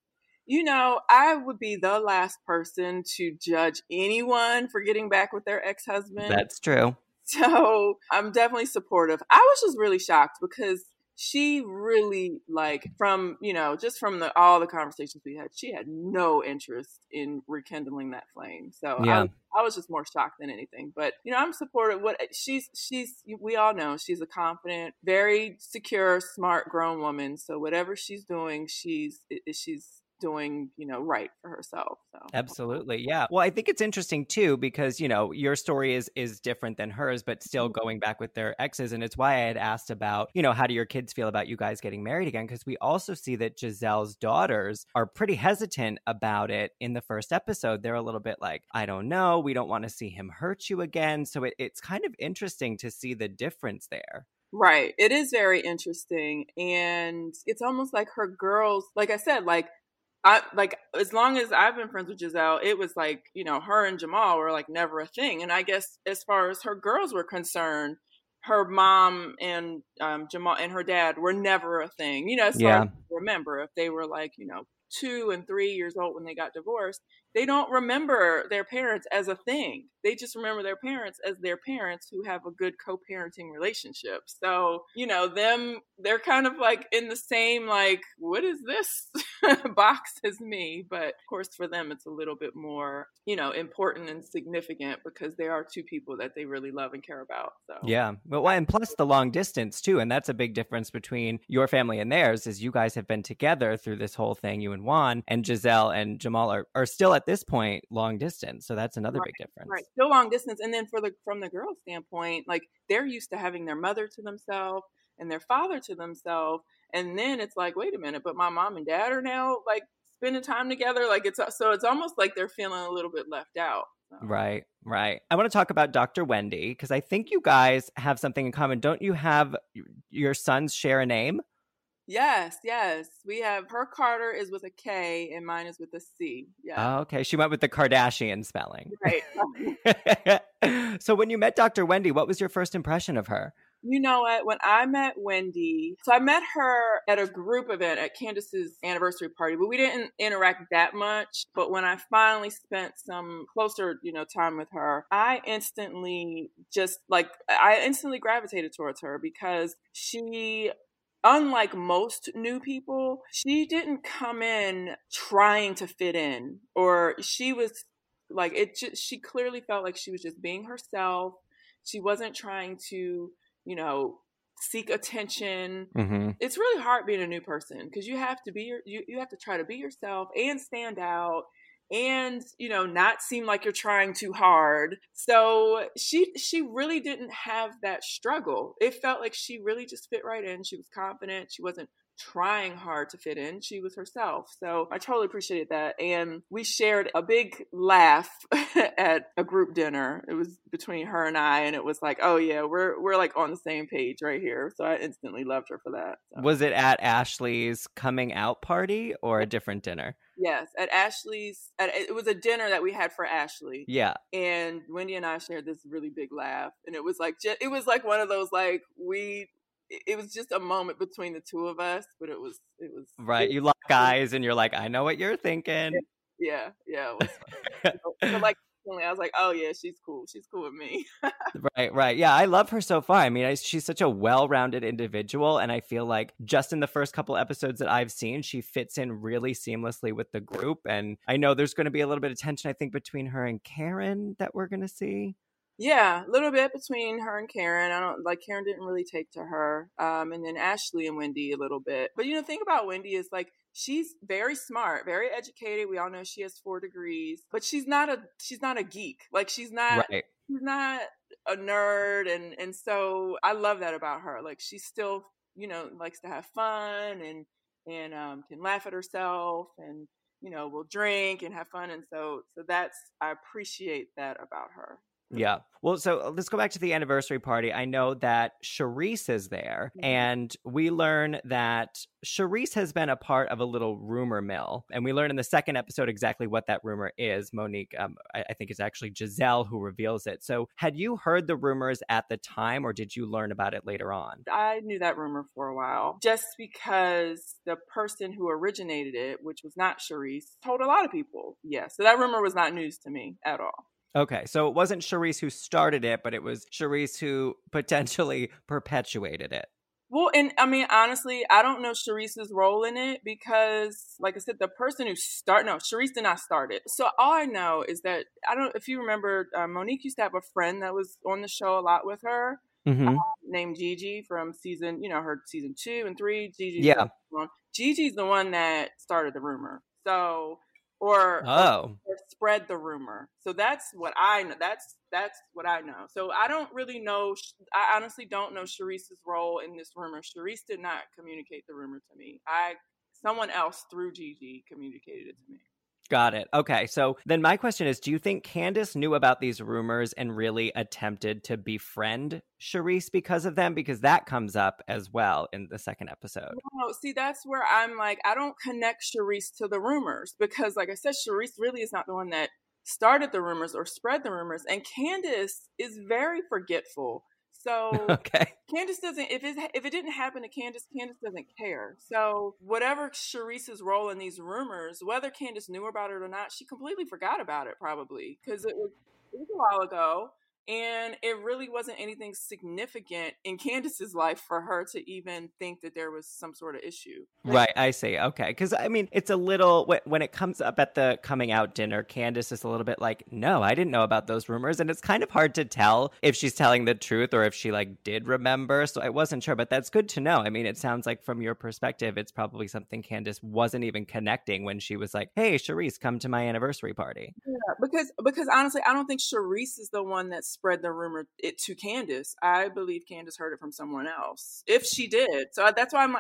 [SPEAKER 12] I would be the last person to judge anyone for getting back with their ex-husband.
[SPEAKER 2] That's true.
[SPEAKER 12] So I'm definitely supportive. I was just really shocked because she really, like, from, just from all the conversations we had, she had no interest in rekindling that flame. So yeah. I was just more shocked than anything. But, I'm supportive. We all know she's a confident, very secure, smart, grown woman. So whatever she's doing, she's doing, right for herself. So.
[SPEAKER 2] Absolutely. Yeah. Well, I think it's interesting too, because, your story is different than hers, but still going back with their exes. And it's why I had asked about, how do your kids feel about you guys getting married again? Because we also see that Giselle's daughters are pretty hesitant about it in the first episode. They're a little bit like, I don't know. We don't want to see him hurt you again. So it's kind of interesting to see the difference there.
[SPEAKER 12] Right. It is very interesting. And it's almost like her girls, like I said, as long as I've been friends with Giselle, it was like, her and Jamal were like never a thing. And I guess as far as her girls were concerned, her mom and Jamal and her dad were never a thing. As far as I remember, if they were like, 2 and 3 years old when they got divorced, they don't remember their parents as a thing. They just remember their parents as their parents who have a good co-parenting relationship. So, they're kind of like in the same, like, what is this box as me? But of course, for them, it's a little bit more, important and significant because there are two people that they really love and care about. So
[SPEAKER 2] yeah. Well, and plus the long distance too. And that's a big difference between your family and theirs is you guys have been together through this whole thing, you and Juan, and Giselle and Jamal are still at this point long distance. So that's another big difference.
[SPEAKER 12] Right. Still long distance. And then from the girls' standpoint, like they're used to having their mother to themselves and their father to themselves. And then it's like, wait a minute, but my mom and dad are now like spending time together. Like it's almost like they're feeling a little bit left out. So.
[SPEAKER 2] Right. I want to talk about Dr. Wendy because I think you guys have something in common. Don't you have your sons share a name?
[SPEAKER 12] Yes. We have her Carter is with a K and mine is with a C. Yeah.
[SPEAKER 2] Oh, okay. She went with the Kardashian spelling.
[SPEAKER 12] Right.
[SPEAKER 2] So when you met Dr. Wendy, what was your first impression of her?
[SPEAKER 12] You know what? When I met Wendy, so I met her at a group event at Candace's anniversary party, but we didn't interact that much. But when I finally spent some closer, time with her, I instantly gravitated towards her because she, unlike most new people, she didn't come in trying to fit in, or she was like, she clearly felt like she was just being herself. She wasn't trying to, seek attention. Mm-hmm. It's really hard being a new person because you have to you have to try to be yourself and stand out and, not seem like you're trying too hard. So she really didn't have that struggle. It felt like she really just fit right in. She was confident. She wasn't trying hard to fit in. She was herself. So I totally appreciated that. And we shared a big laugh at a group dinner. It was between her and I, and it was like, oh yeah, we're like on the same page right here. So I instantly loved her for that. So.
[SPEAKER 2] Was it at Ashley's coming out party or a different dinner?
[SPEAKER 12] Yes, at Ashley's. It was a dinner that we had for Ashley.
[SPEAKER 2] Yeah.
[SPEAKER 12] And Wendy and I shared this really big laugh, and it was like one of those like it was just a moment between the two of us, but it was
[SPEAKER 2] right. You lock eyes and you're like, I know what you're thinking.
[SPEAKER 12] Yeah. It was so like I was like, oh yeah, she's cool. She's cool with me.
[SPEAKER 2] Right. Yeah, I love her so far. I mean, she's such a well-rounded individual, and I feel like just in the first couple episodes that I've seen, she fits in really seamlessly with the group. And I know there's going to be a little bit of tension, I think, between her and Karen that we're going to see.
[SPEAKER 12] Yeah, a little bit between her and Karen. Karen didn't really take to her. And then Ashley and Wendy a little bit. But the thing about Wendy is like she's very smart, very educated. We all know she has 4 degrees, but she's not a geek. Like she's not a nerd, and so I love that about her. Like she still, likes to have fun and can laugh at herself and will drink and have fun, and so I appreciate that about her.
[SPEAKER 2] Yeah. Well, so let's go back to the anniversary party. I know that Charisse is there, and we learn that Charisse has been a part of a little rumor mill. And we learn in the second episode exactly what that rumor is. Monique, I think it's actually Giselle who reveals it. So had you heard the rumors at the time, or did you learn about it later on?
[SPEAKER 12] I knew that rumor for a while, just because the person who originated it, which was not Charisse, told a lot of people. Yeah. So that rumor was not news to me at all.
[SPEAKER 2] Okay, so it wasn't Charisse who started it, but it was Charisse who potentially perpetuated it.
[SPEAKER 12] Well, and I mean, honestly, I don't know Charisse's role in it because, like I said, the person who Charisse did not start it. So all I know is that, if you remember, Monique used to have a friend that was on the show a lot with her, named Gigi from season 2 and 3. Gigi's the one that started the rumor. So... Or spread the rumor. So that's what I know. That's what I know. So I don't really know. I honestly don't know Charisse's role in this rumor. Charisse did not communicate the rumor to me. Someone else through Gigi communicated it to me.
[SPEAKER 2] Got it. Okay. So then my question is, do you think Candace knew about these rumors and really attempted to befriend Charisse because of them? Because that comes up as well in the second episode.
[SPEAKER 12] No, see, that's where I'm like, I don't connect Charisse to the rumors because, like I said, Charisse really is not the one that started the rumors or spread the rumors. And Candace is very forgetful. So Candace doesn't, if it didn't happen to Candace doesn't care. So whatever Charisse's role in these rumors, whether Candace knew about it or not, she completely forgot about it probably because it was a while ago. And it really wasn't anything significant in Candace's life for her to even think that there was some sort of issue.
[SPEAKER 2] Right, I see. Okay, because I mean, it's a little, when it comes up at the coming out dinner, Candace is a little bit like, no, I didn't know about those rumors. And it's kind of hard to tell if she's telling the truth or if she did remember. So I wasn't sure, but that's good to know. I mean, it sounds like from your perspective, it's probably something Candace wasn't even connecting when she was like, hey, Charisse, come to my anniversary party.
[SPEAKER 12] Yeah, because honestly, I don't think Charisse is the one that spread the rumor to Candace. I believe Candace heard it from someone else, if she did. So that's why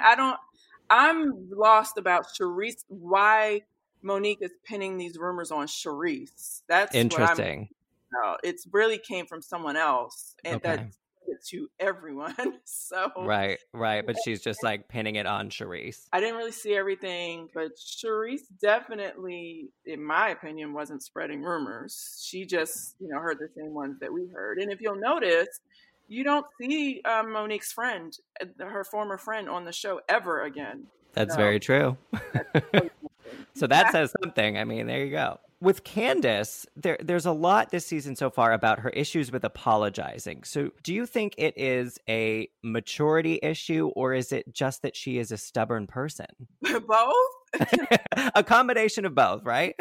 [SPEAKER 12] I'm lost about Charisse. Why Monique is pinning these rumors on Charisse? That's
[SPEAKER 2] interesting.
[SPEAKER 12] It really came from someone else, and that's to everyone. So
[SPEAKER 2] right, but she's just pinning it on Charisse.
[SPEAKER 12] I didn't really see everything, but Charisse definitely, in my opinion, wasn't spreading rumors. She just heard the same ones that we heard. And if you'll notice, you don't see Monique's friend, her former friend, on the show ever again.
[SPEAKER 2] That's very true. So that says something. I mean, there you go. With Candace, there's a lot this season so far about her issues with apologizing. So do you think it is a maturity issue, or is it just that she is a stubborn person?
[SPEAKER 12] Both?
[SPEAKER 2] A combination of both, right?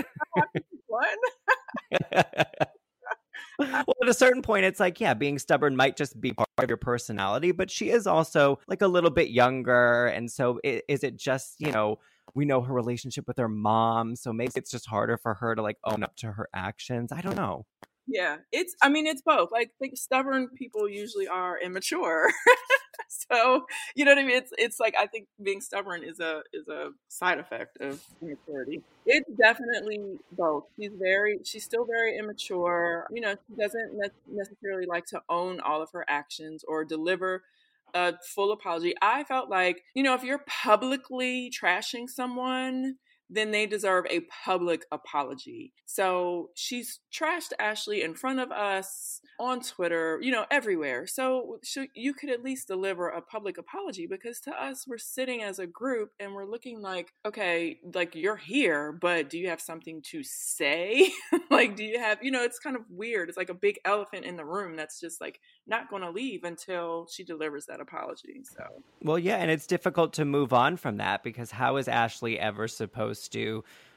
[SPEAKER 12] One?
[SPEAKER 2] Well, at a certain point, it's being stubborn might just be part of your personality, but she is also a little bit younger. And so is it just, we know her relationship with her mom, so maybe it's just harder for her to own up to her actions. I don't know.
[SPEAKER 12] Yeah, it's both. Stubborn people usually are immature. So, you know what I mean? It's I think being stubborn is a side effect of immaturity. It's definitely both. She's still very immature. She doesn't necessarily like to own all of her actions or deliver a full apology. I felt like, if you're publicly trashing someone, then they deserve a public apology. So she's trashed Ashley in front of us, on Twitter, everywhere. So you could at least deliver a public apology, because to us, we're sitting as a group and we're looking okay, you're here, but do you have something to say? Do you have, it's kind of weird. It's like a big elephant in the room that's just not going to leave until she delivers that apology. So,
[SPEAKER 2] well, yeah. And it's difficult to move on from that, because how is Ashley ever supposed to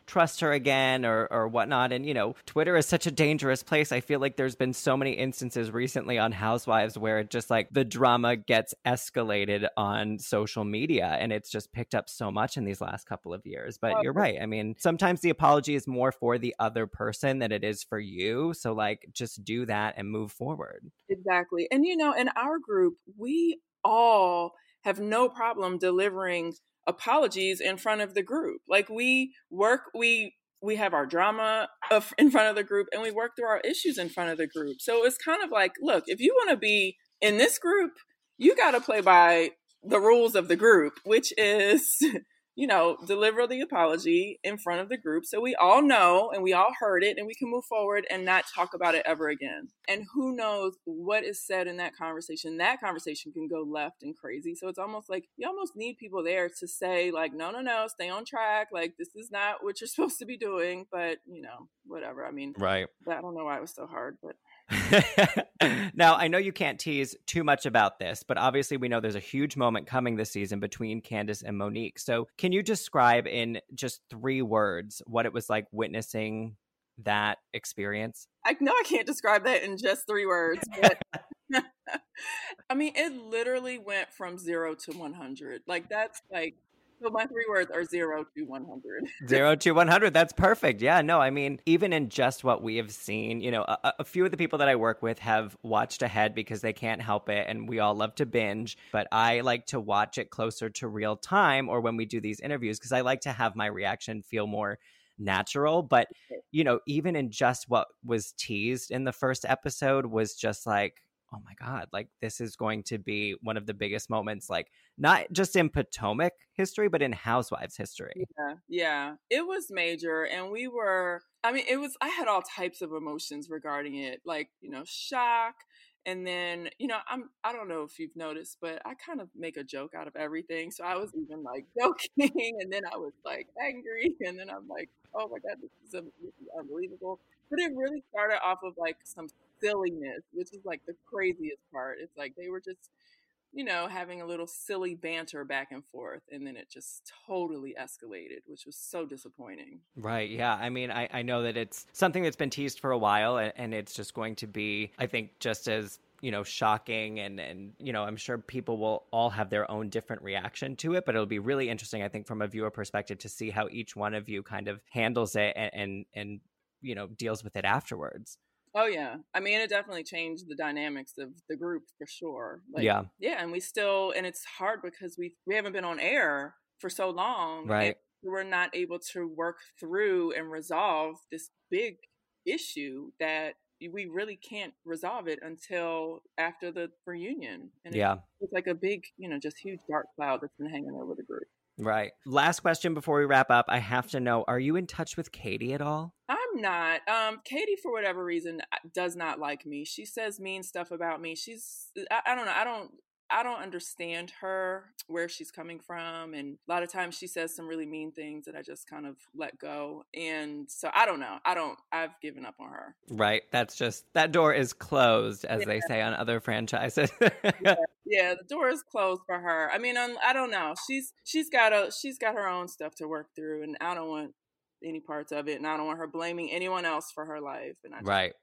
[SPEAKER 2] trust her again or whatnot. And, you know, Twitter is such a dangerous place. I feel like there's been so many instances recently on Housewives where it just like the drama gets escalated on social media, and it's just picked up so much in these last couple of years. But you're right. I mean, sometimes the apology is more for the other person than it is for you. So like, just do that and move forward.
[SPEAKER 12] Exactly. And, you know, in our group, we all have no problem delivering apologies in front of the group. Like we have our drama in front of the group, and we work through our issues in front of the group. So it's kind of like, look, if you want to be in this group, you got to play by the rules of the group, which is, you know, deliver the apology in front of the group so we all know and we all heard it and we can move forward and not talk about it ever again. And who knows what is said in that conversation. That conversation can go left and crazy. So it's almost like you almost need people there to say like, no, stay on track. Like, this is not what you're supposed to be doing. But, you know, whatever. I mean,
[SPEAKER 2] right.
[SPEAKER 12] I don't know why it was so hard, but.
[SPEAKER 2] Now, I know you can't tease too much about this, but obviously we know there's a huge moment coming this season between Candace and Monique. So can you describe in just 3 words what it was like witnessing that experience?
[SPEAKER 12] I know I can't describe that in just 3 words, but I mean, it literally went from 0 to 100. Like, that's like, so my 3 words are 0 to 100.
[SPEAKER 2] 0 to 100. That's perfect. Yeah, no, I mean, even in just what we have seen, you know, a few of the people that I work with have watched ahead because they can't help it. And we all love to binge, but I like to watch it closer to real time or when we do these interviews, because I like to have my reaction feel more natural. But, you know, even in just what was teased in the first episode was just like, oh my God, like this is going to be one of the biggest moments, like not just in Potomac history, but in Housewives history.
[SPEAKER 12] Yeah, it was major. And I had all types of emotions regarding it, like, you know, shock. And then, you know, I don't know if you've noticed, but I kind of make a joke out of everything. So I was even like joking, and then I was like angry, and then I'm like, oh my God, this is unbelievable. But it really started off of like some silliness, which is like the craziest part. It's like they were just, you know, having a little silly banter back and forth, and then it just totally escalated, which was so disappointing.
[SPEAKER 2] Right. Yeah. I mean, I know that it's something that's been teased for a while, and it's just going to be, I think, just as, you know, shocking and, you know, I'm sure people will all have their own different reaction to it, but it'll be really interesting, I think, from a viewer perspective to see how each one of you kind of handles it and you know, deals with it afterwards.
[SPEAKER 12] Oh, yeah. I mean, it definitely changed the dynamics of the group for sure. Like,
[SPEAKER 2] yeah.
[SPEAKER 12] And and it's hard because we haven't been on air for so long.
[SPEAKER 2] Right.
[SPEAKER 12] We're not able to work through and resolve this big issue that we really can't resolve it until after the reunion. And it's like a big, you know, just huge dark cloud that's been hanging over the group.
[SPEAKER 2] Right. Last question before we wrap up. I have to know, are you in touch with Katie at all?
[SPEAKER 12] I'm not. Katie, for whatever reason, does not like me. She says mean stuff about me. I don't know. I don't understand her, where she's coming from. And a lot of times she says some really mean things that I just kind of let go. And so I don't know. I've given up on her.
[SPEAKER 2] Right. That's just, that door is closed, as they say on other franchises.
[SPEAKER 12] Yeah, the door is closed for her. I mean, I don't know. She's got her own stuff to work through, and I don't want any parts of it, and I don't want her blaming anyone else for her life. And
[SPEAKER 2] right.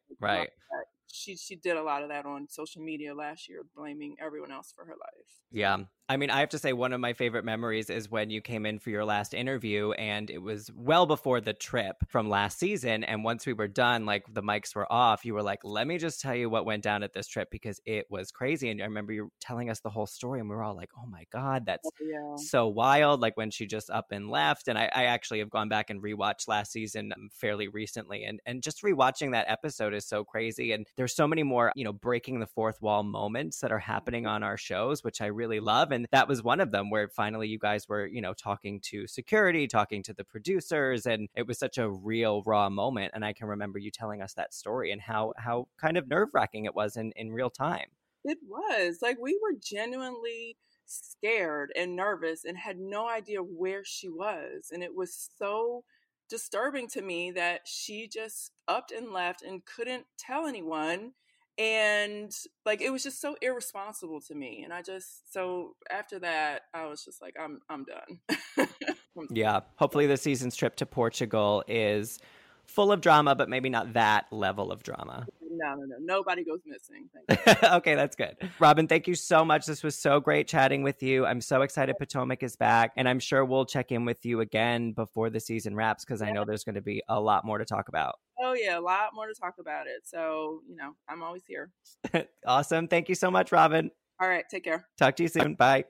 [SPEAKER 12] She did a lot of that on social media last year, blaming everyone else for her life.
[SPEAKER 2] Yeah. I mean, I have to say one of my favorite memories is when you came in for your last interview, and it was well before the trip from last season. And once we were done, like the mics were off, you were like, let me just tell you what went down at this trip, because it was crazy. And I remember you telling us the whole story, and we were all like, oh my God, that's so wild. Like when she just up and left. And I actually have gone back and rewatched last season fairly recently. And just rewatching that episode is so crazy. And there's so many more, you know, breaking the fourth wall moments that are happening on our shows, which I really love. And that was one of them, where finally you guys were, you know, talking to security, talking to the producers, and it was such a real raw moment. And I can remember you telling us that story and how kind of nerve-wracking it was in real time.
[SPEAKER 12] It was like, we were genuinely scared and nervous and had no idea where she was. And it was so disturbing to me that she just upped and left and couldn't tell anyone. And like, it was just so irresponsible to me. And so after that, I was just like, I'm done.
[SPEAKER 2] Yeah. Hopefully the season's trip to Portugal is full of drama, but maybe not that level of drama.
[SPEAKER 12] No. Nobody goes missing.
[SPEAKER 2] Okay, that's good. Robin, thank you so much. This was so great chatting with you. I'm so excited Potomac is back, and I'm sure we'll check in with you again before the season wraps, because I know there's going to be a lot more to talk about.
[SPEAKER 12] Oh, yeah, a lot more to talk about it. So, I'm always here.
[SPEAKER 2] Awesome. Thank you so much, Robin.
[SPEAKER 12] All right, take care.
[SPEAKER 2] Talk to you soon. Bye.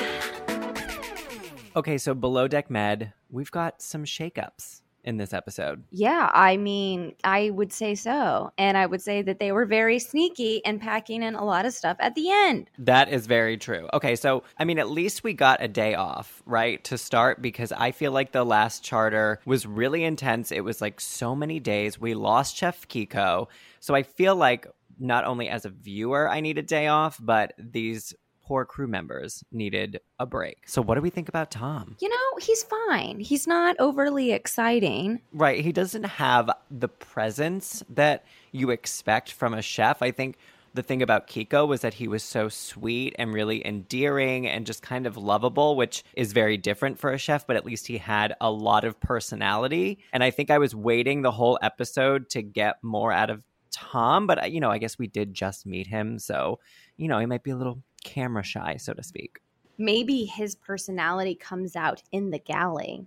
[SPEAKER 2] Okay, so Below Deck Med, we've got some shakeups in this episode.
[SPEAKER 3] Yeah, I mean, I would say so. And I would say that they were very sneaky and packing in a lot of stuff at the end.
[SPEAKER 2] That is very true. Okay, so, I mean, at least we got a day off, right, to start, because I feel like the last charter was really intense. It was like so many days. We lost Chef Kiko. So I feel like not only as a viewer I need a day off, but these poor crew members needed a break. So what do we think about Tom?
[SPEAKER 3] He's fine. He's not overly exciting.
[SPEAKER 2] Right. He doesn't have the presence that you expect from a chef. I think the thing about Kiko was that he was so sweet and really endearing and just kind of lovable, which is very different for a chef, but at least he had a lot of personality. And I think I was waiting the whole episode to get more out of Tom, but I guess we did just meet him. So, he might be a little camera shy, so to speak.
[SPEAKER 3] Maybe his personality comes out in the galley,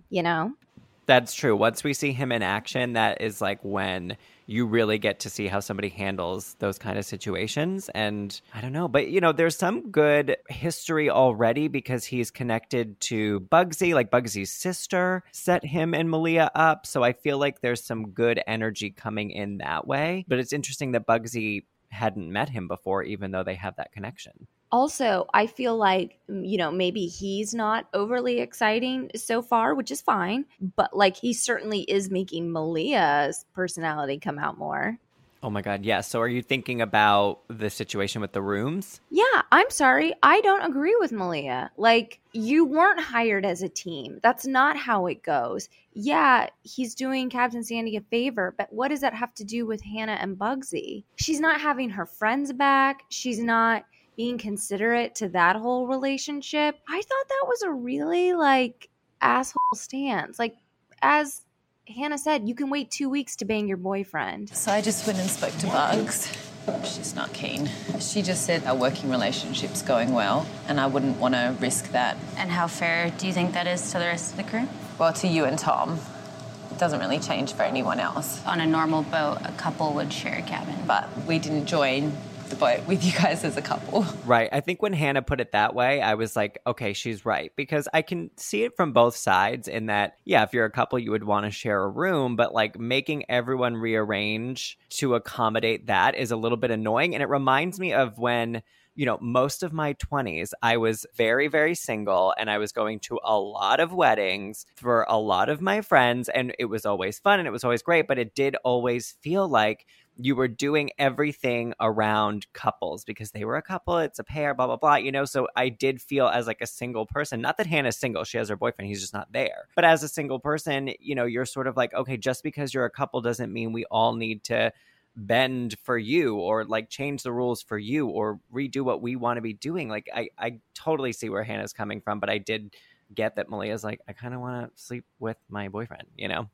[SPEAKER 2] That's true. Once we see him in action, that is like when you really get to see how somebody handles those kind of situations. And I don't know, but there's some good history already because he's connected to Bugsy, like Bugsy's sister set him and Malia up. So I feel like there's some good energy coming in that way. But it's interesting that Bugsy hadn't met him before, even though they have that connection.
[SPEAKER 3] Also, I feel like, maybe he's not overly exciting so far, which is fine. But like, he certainly is making Malia's personality come out more.
[SPEAKER 2] Oh my God, yes. So are you thinking about the situation with the rooms?
[SPEAKER 3] Yeah, I'm sorry. I don't agree with Malia. Like, you weren't hired as a team. That's not how it goes. Yeah, he's doing Captain Sandy a favor, but what does that have to do with Hannah and Bugsy? She's not having her friends back. She's not being considerate to that whole relationship. I thought that was a really, asshole stance. Like, as Hannah said, you can wait 2 weeks to bang your boyfriend.
[SPEAKER 13] So I just went and spoke to Bugs. She's not keen. She just said our working relationship's going well, and I wouldn't want to risk that.
[SPEAKER 14] And how fair do you think that is to the rest of the crew?
[SPEAKER 13] Well, to you and Tom. It doesn't really change for anyone else.
[SPEAKER 14] On a normal boat, a couple would share a cabin.
[SPEAKER 13] But we didn't join the boat with you guys as a couple.
[SPEAKER 2] Right. I think when Hannah put it that way, I was like, okay, she's right. Because I can see it from both sides in that, yeah, if you're a couple, you would want to share a room. But like making everyone rearrange to accommodate that is a little bit annoying. And it reminds me of when, most of my 20s, I was very, very single and I was going to a lot of weddings for a lot of my friends. And it was always fun and it was always great. But it did always feel like you were doing everything around couples because they were a couple, it's a pair, blah, blah, blah, So I did feel as like a single person, not that Hannah's single, she has her boyfriend, he's just not there. But as a single person, you're sort of like, okay, just because you're a couple doesn't mean we all need to bend for you or like change the rules for you or redo what we want to be doing. Like, I totally see where Hannah's coming from, but I did get that Malia's like, I kind of want to sleep with my boyfriend,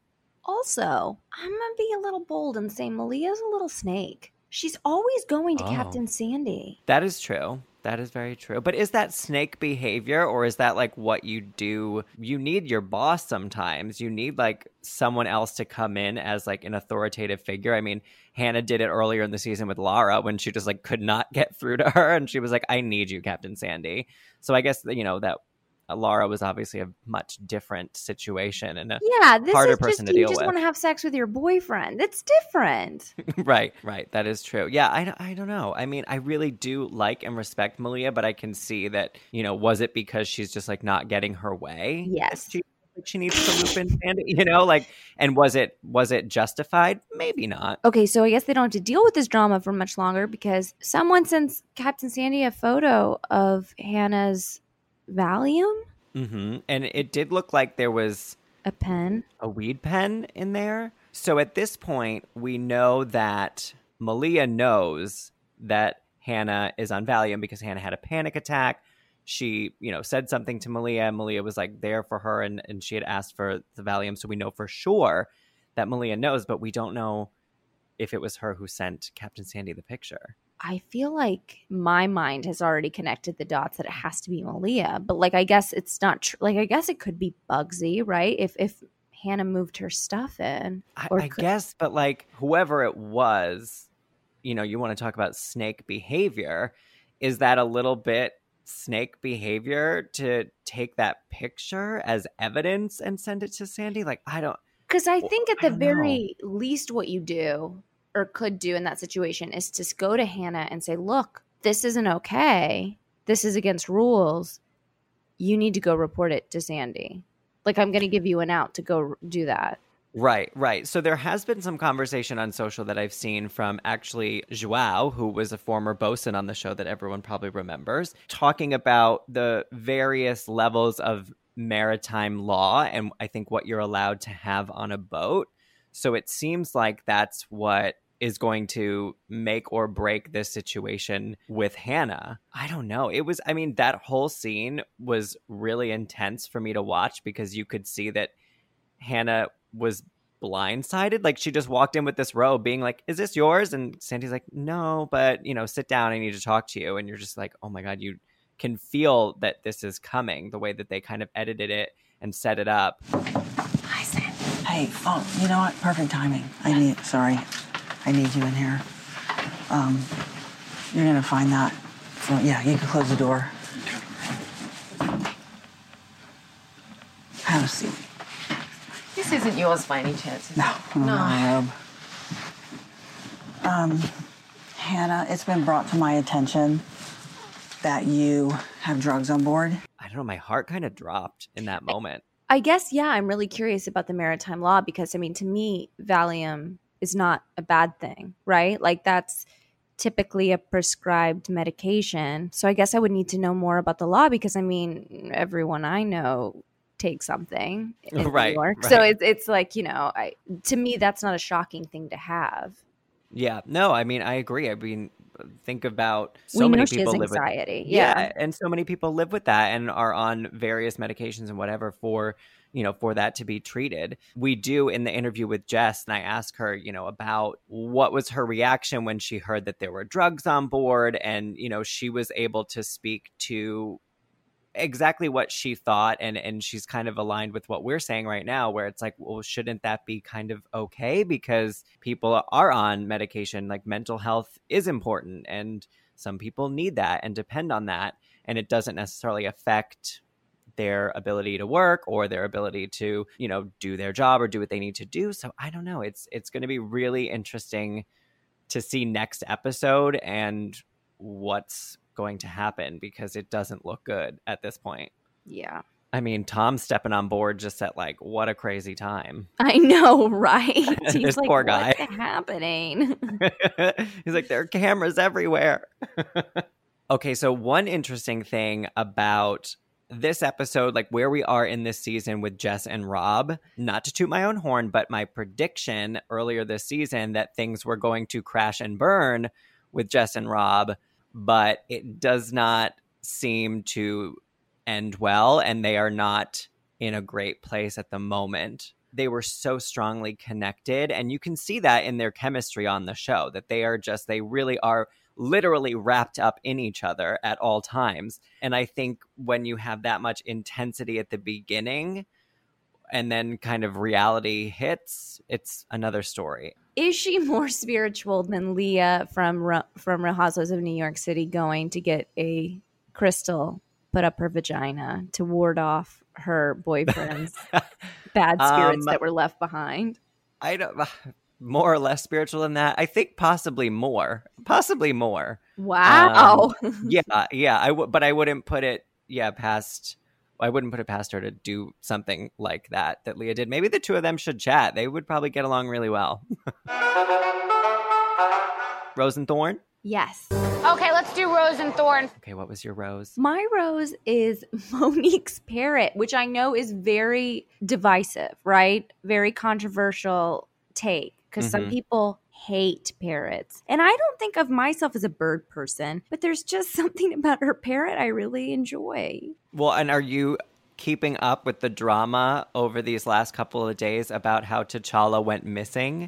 [SPEAKER 3] Also, I'm going to be a little bold and say Malia's a little snake. She's always going to Captain Sandy.
[SPEAKER 2] That is true. That is very true. But is that snake behavior or is that like what you do? You need your boss sometimes. You need like someone else to come in as like an authoritative figure. I mean, Hannah did it earlier in the season with Lara when she just like could not get through to her. And she was like, I need you, Captain Sandy. So I guess, that Lara was obviously a much different situation and a harder person to deal with.
[SPEAKER 3] You just want to have sex with your boyfriend. It's different.
[SPEAKER 2] Right. That is true. Yeah, I don't know. I mean, I really do like and respect Malia, but I can see that, was it because she's just like not getting her way?
[SPEAKER 3] Yes.
[SPEAKER 2] She needs to loop in Sandy, and was it justified? Maybe not.
[SPEAKER 3] Okay, so I guess they don't have to deal with this drama for much longer because someone sends Captain Sandy a photo of Hannah's Valium.
[SPEAKER 2] Mm-hmm. And it did look like there was
[SPEAKER 3] a
[SPEAKER 2] weed pen in there. So at this point, we know that Malia knows that Hannah is on Valium because Hannah had a panic attack. She, said something to Malia. Malia was like there for her, and she had asked for the Valium. So we know for sure that Malia knows, but we don't know if it was her who sent Captain Sandy the picture.
[SPEAKER 3] I feel like my mind has already connected the dots that it has to be Malia, but like, I guess it's not true. Like, I guess it could be Bugsy, right? If Hannah moved her stuff in.
[SPEAKER 2] I guess, but like whoever it was, you want to talk about snake behavior. Is that a little bit snake behavior to take that picture as evidence and send it to Sandy? Like, I don't.
[SPEAKER 3] Because I think at the very least what you do or could do in that situation is to go to Hannah and say, look, this isn't okay. This is against rules. You need to go report it to Sandy. Like, I'm going to give you an out to go do that.
[SPEAKER 2] Right. So there has been some conversation on social that I've seen from actually João, who was a former bosun on the show that everyone probably remembers, talking about the various levels of maritime law and I think what you're allowed to have on a boat. So it seems like that's what is going to make or break this situation with Hannah. I don't know. That whole scene was really intense for me to watch because you could see that Hannah was blindsided. Like, she just walked in with this robe being like, is this yours? And Sandy's like, no, but, sit down. I need to talk to you. And you're just like, oh my God, you can feel that this is coming, the way that they kind of edited it and set it up.
[SPEAKER 15] Hi, Sandy. Hey, you know what? Perfect timing. I need you in here. You're going to find that. So, yeah, you can close the door. Have a seat.
[SPEAKER 13] This isn't yours by any chance, is
[SPEAKER 15] No.
[SPEAKER 13] it? No.
[SPEAKER 15] Hannah, it's been brought to my attention that you have drugs on board.
[SPEAKER 2] I don't know. My heart kind of dropped in that moment.
[SPEAKER 3] I guess, yeah, I'm really curious about the maritime law because, to me, Valium is not a bad thing, right? Like, that's typically a prescribed medication. So I guess I would need to know more about the law because, everyone I know take something in New York. So it's like, to me, that's not a shocking thing to have.
[SPEAKER 2] Yeah, no, I agree. Think about so many people live with
[SPEAKER 3] anxiety.
[SPEAKER 2] Yeah, and so many people live with that and are on various medications and whatever for that to be treated. We do in the interview with Jess, and I asked her, about what was her reaction when she heard that there were drugs on board, and she was able to speak to exactly what she thought, and she's kind of aligned with what we're saying right now, where it's like, well, shouldn't that be kind of okay? Because people are on medication, like mental health is important, and some people need that and depend on that, and it doesn't necessarily affect their ability to work or their ability to, do their job or do what they need to do. So I don't know. It's going to be really interesting to see next episode and what's going to happen because it doesn't look good at this point.
[SPEAKER 3] Yeah.
[SPEAKER 2] Tom stepping on board just at like, what a crazy time.
[SPEAKER 3] I know, right?
[SPEAKER 2] This
[SPEAKER 3] He's like,
[SPEAKER 2] poor guy.
[SPEAKER 3] what's happening?
[SPEAKER 2] He's like, there are cameras everywhere. Okay, so one interesting thing about this episode, like where we are in this season with Jess and Rob, not to toot my own horn, but my prediction earlier this season that things were going to crash and burn with Jess and Rob, but it does not seem to end well, and they are not in a great place at the moment. They were so strongly connected, and you can see that in their chemistry on the show, that they really are literally wrapped up in each other at all times. And I think when you have that much intensity at the beginning and then kind of reality hits, it's another story.
[SPEAKER 3] Is she more spiritual than Leah from Real Housewives of New York City going to get a crystal put up her vagina to ward off her boyfriend's bad spirits that were left behind?
[SPEAKER 2] I don't... More or less spiritual than that. I think possibly more.
[SPEAKER 3] Wow.
[SPEAKER 2] But I wouldn't put it past her to do something like that Leah did. Maybe the two of them should chat. They would probably get along really well. Rose and Thorn?
[SPEAKER 3] Yes.
[SPEAKER 16] Okay, let's do Rose and Thorn.
[SPEAKER 2] Okay, what was your rose?
[SPEAKER 3] My rose is Monique's parrot, which I know is very divisive, right? Very controversial take. Because some people
[SPEAKER 11] hate parrots. And I don't think of myself as a bird person, but there's just something about her parrot I really enjoy.
[SPEAKER 2] Well, and are you keeping up with the drama over these last couple of days about how T'Challa went missing?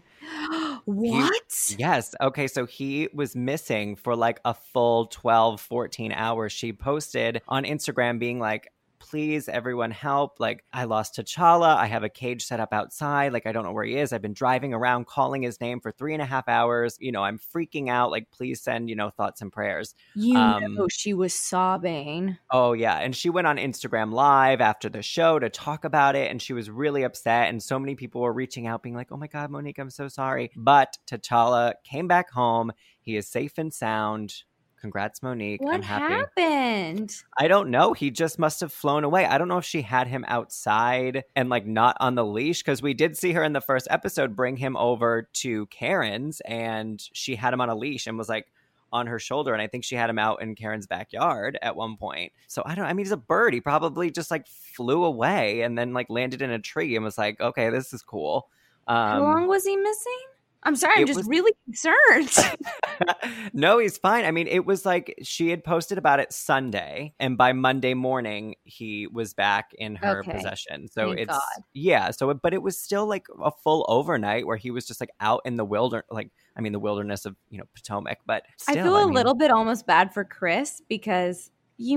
[SPEAKER 11] What?
[SPEAKER 2] Yes. Okay, so he was missing for like a full 12, 14 hours. She posted on Instagram being like, please, everyone help. Like, I lost T'Challa. I have a cage set up outside. Like, I don't know where he is. I've been driving around calling his name for 3.5 hours. You know, I'm freaking out. Like, please send, thoughts and prayers.
[SPEAKER 11] You know she was sobbing.
[SPEAKER 2] Oh, yeah. And she went on Instagram Live after the show to talk about it. And she was really upset. And so many people were reaching out being like, oh my God, Monique, I'm so sorry. But T'Challa came back home. He is safe and sound. Congrats, Monique.
[SPEAKER 11] What
[SPEAKER 2] I'm happy.
[SPEAKER 11] happened?
[SPEAKER 2] I don't know. He just must have flown away. I don't know if she had him outside and like not on the leash, because we did see her in the first episode bring him over to Karen's and she had him on a leash and was like on her shoulder. And I think she had him out in Karen's backyard at one point. So I mean, he's a bird. He probably just like flew away and then like landed in a tree and was like, okay, this is cool.
[SPEAKER 11] How long was he missing? I'm sorry, I'm just really concerned.
[SPEAKER 2] No, he's fine. I mean, it was like she had posted about it Sunday, and by Monday morning, he was back in her possession. So
[SPEAKER 11] Thank God.
[SPEAKER 2] Yeah. So, but it was still like a full overnight where he was just like out in the the wilderness of Potomac. But still,
[SPEAKER 11] I feel a little bit almost bad for Chris because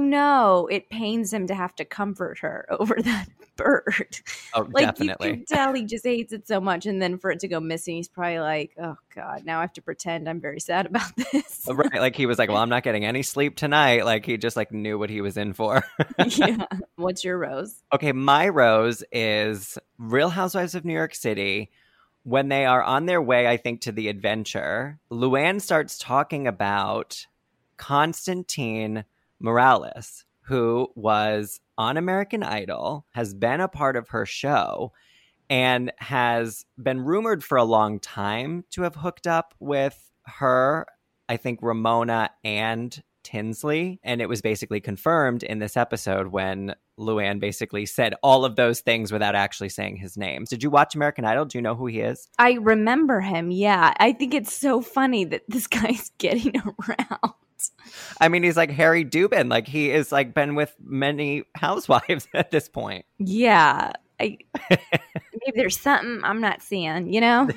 [SPEAKER 11] it pains him to have to comfort her over that bird.
[SPEAKER 2] Oh,
[SPEAKER 11] like,
[SPEAKER 2] definitely.
[SPEAKER 11] You can tell he just hates it so much. And then for it to go missing, he's probably like, oh God, now I have to pretend I'm very sad about this.
[SPEAKER 2] Right. Like he was like, well, I'm not getting any sleep tonight. Like he just like knew what he was in for.
[SPEAKER 11] Yeah. What's your rose?
[SPEAKER 2] Okay. My rose is Real Housewives of New York City. When they are on their way, I think, to the adventure, Luann starts talking about Constantine Morales, who was on American Idol, has been a part of her show, and has been rumored for a long time to have hooked up with her, I think, Ramona and Tinsley. And it was basically confirmed in this episode when Luann basically said all of those things without actually saying his name. Did you watch American Idol? Do you know who he is?
[SPEAKER 11] I remember him, yeah. I think it's so funny that this guy's getting around.
[SPEAKER 2] I mean, he's like Harry Dubin. Like he is like been with many housewives at this point.
[SPEAKER 11] Yeah. Maybe there's something I'm not seeing,
[SPEAKER 2] Yeah.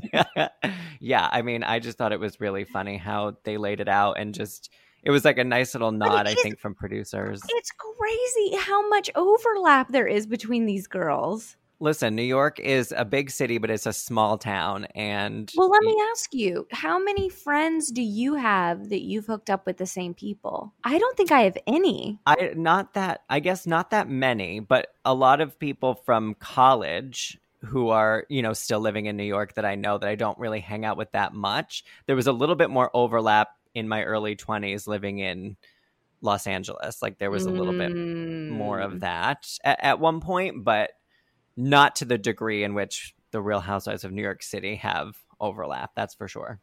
[SPEAKER 2] I mean, I just thought it was really funny how they laid it out and just, it was like a nice little nod, I think, from producers.
[SPEAKER 11] It's crazy how much overlap there is between these girls.
[SPEAKER 2] Listen, New York is a big city, but it's a small town. And
[SPEAKER 11] well, let me ask you, how many friends do you have that you've hooked up with the same people? I don't think I have any.
[SPEAKER 2] I guess not that many, but a lot of people from college who are, still living in New York that I know that I don't really hang out with that much. There was a little bit more overlap in my early 20s living in Los Angeles. Like there was a little bit more of that at one point, but not to the degree in which the Real Housewives of New York City have overlap. That's for sure.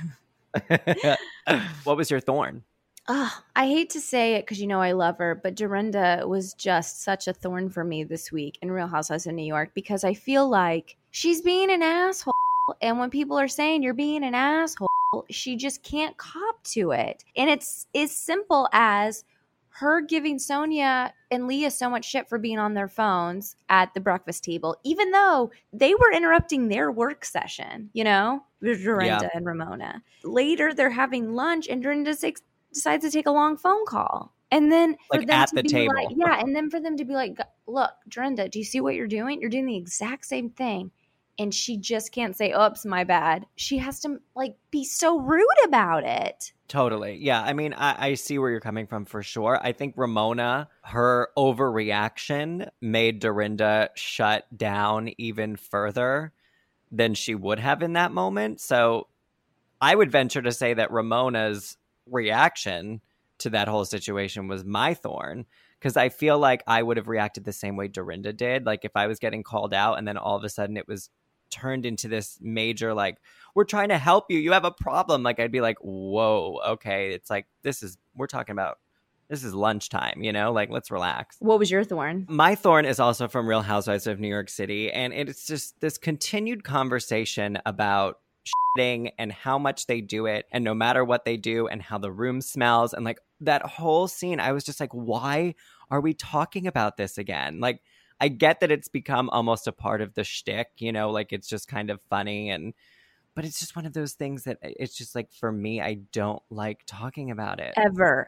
[SPEAKER 2] What was your thorn?
[SPEAKER 11] I hate to say it because I love her, but Dorinda was just such a thorn for me this week in Real Housewives of New York because I feel like she's being an asshole. And when people are saying you're being an asshole, she just can't cop to it. And it's as simple as her giving Sonia and Leah so much shit for being on their phones at the breakfast table, even though they were interrupting their work session, with Dorinda and Ramona. Later, they're having lunch and Dorinda decides to take a long phone call. And then for them
[SPEAKER 2] at
[SPEAKER 11] to
[SPEAKER 2] the
[SPEAKER 11] be
[SPEAKER 2] table.
[SPEAKER 11] like, yeah, and then for them to be like, look, Dorinda, do you see what you're doing? You're doing the exact same thing. And she just can't say, oops, my bad. She has to be so rude about it.
[SPEAKER 2] Totally. Yeah. I mean, I see where you're coming from for sure. I think Ramona, her overreaction made Dorinda shut down even further than she would have in that moment. So I would venture to say that Ramona's reaction to that whole situation was my thorn, because I feel like I would have reacted the same way Dorinda did. Like if I was getting called out and then all of a sudden it was turned into this major, we're trying to help you, you have a problem. I'd be like, whoa, okay. It's like, we're talking about, this is lunchtime, let's relax.
[SPEAKER 11] What was your thorn?
[SPEAKER 2] My thorn is also from Real Housewives of New York City. And it's just this continued conversation about shitting and how much they do it, and no matter what they do, and how the room smells, and like that whole scene, I was just like, why are we talking about this again? Like, I get that it's become almost a part of the shtick, you know, like it's just kind of funny, but it's just one of those things that it's just like, for me, I don't like talking about it.
[SPEAKER 11] Ever.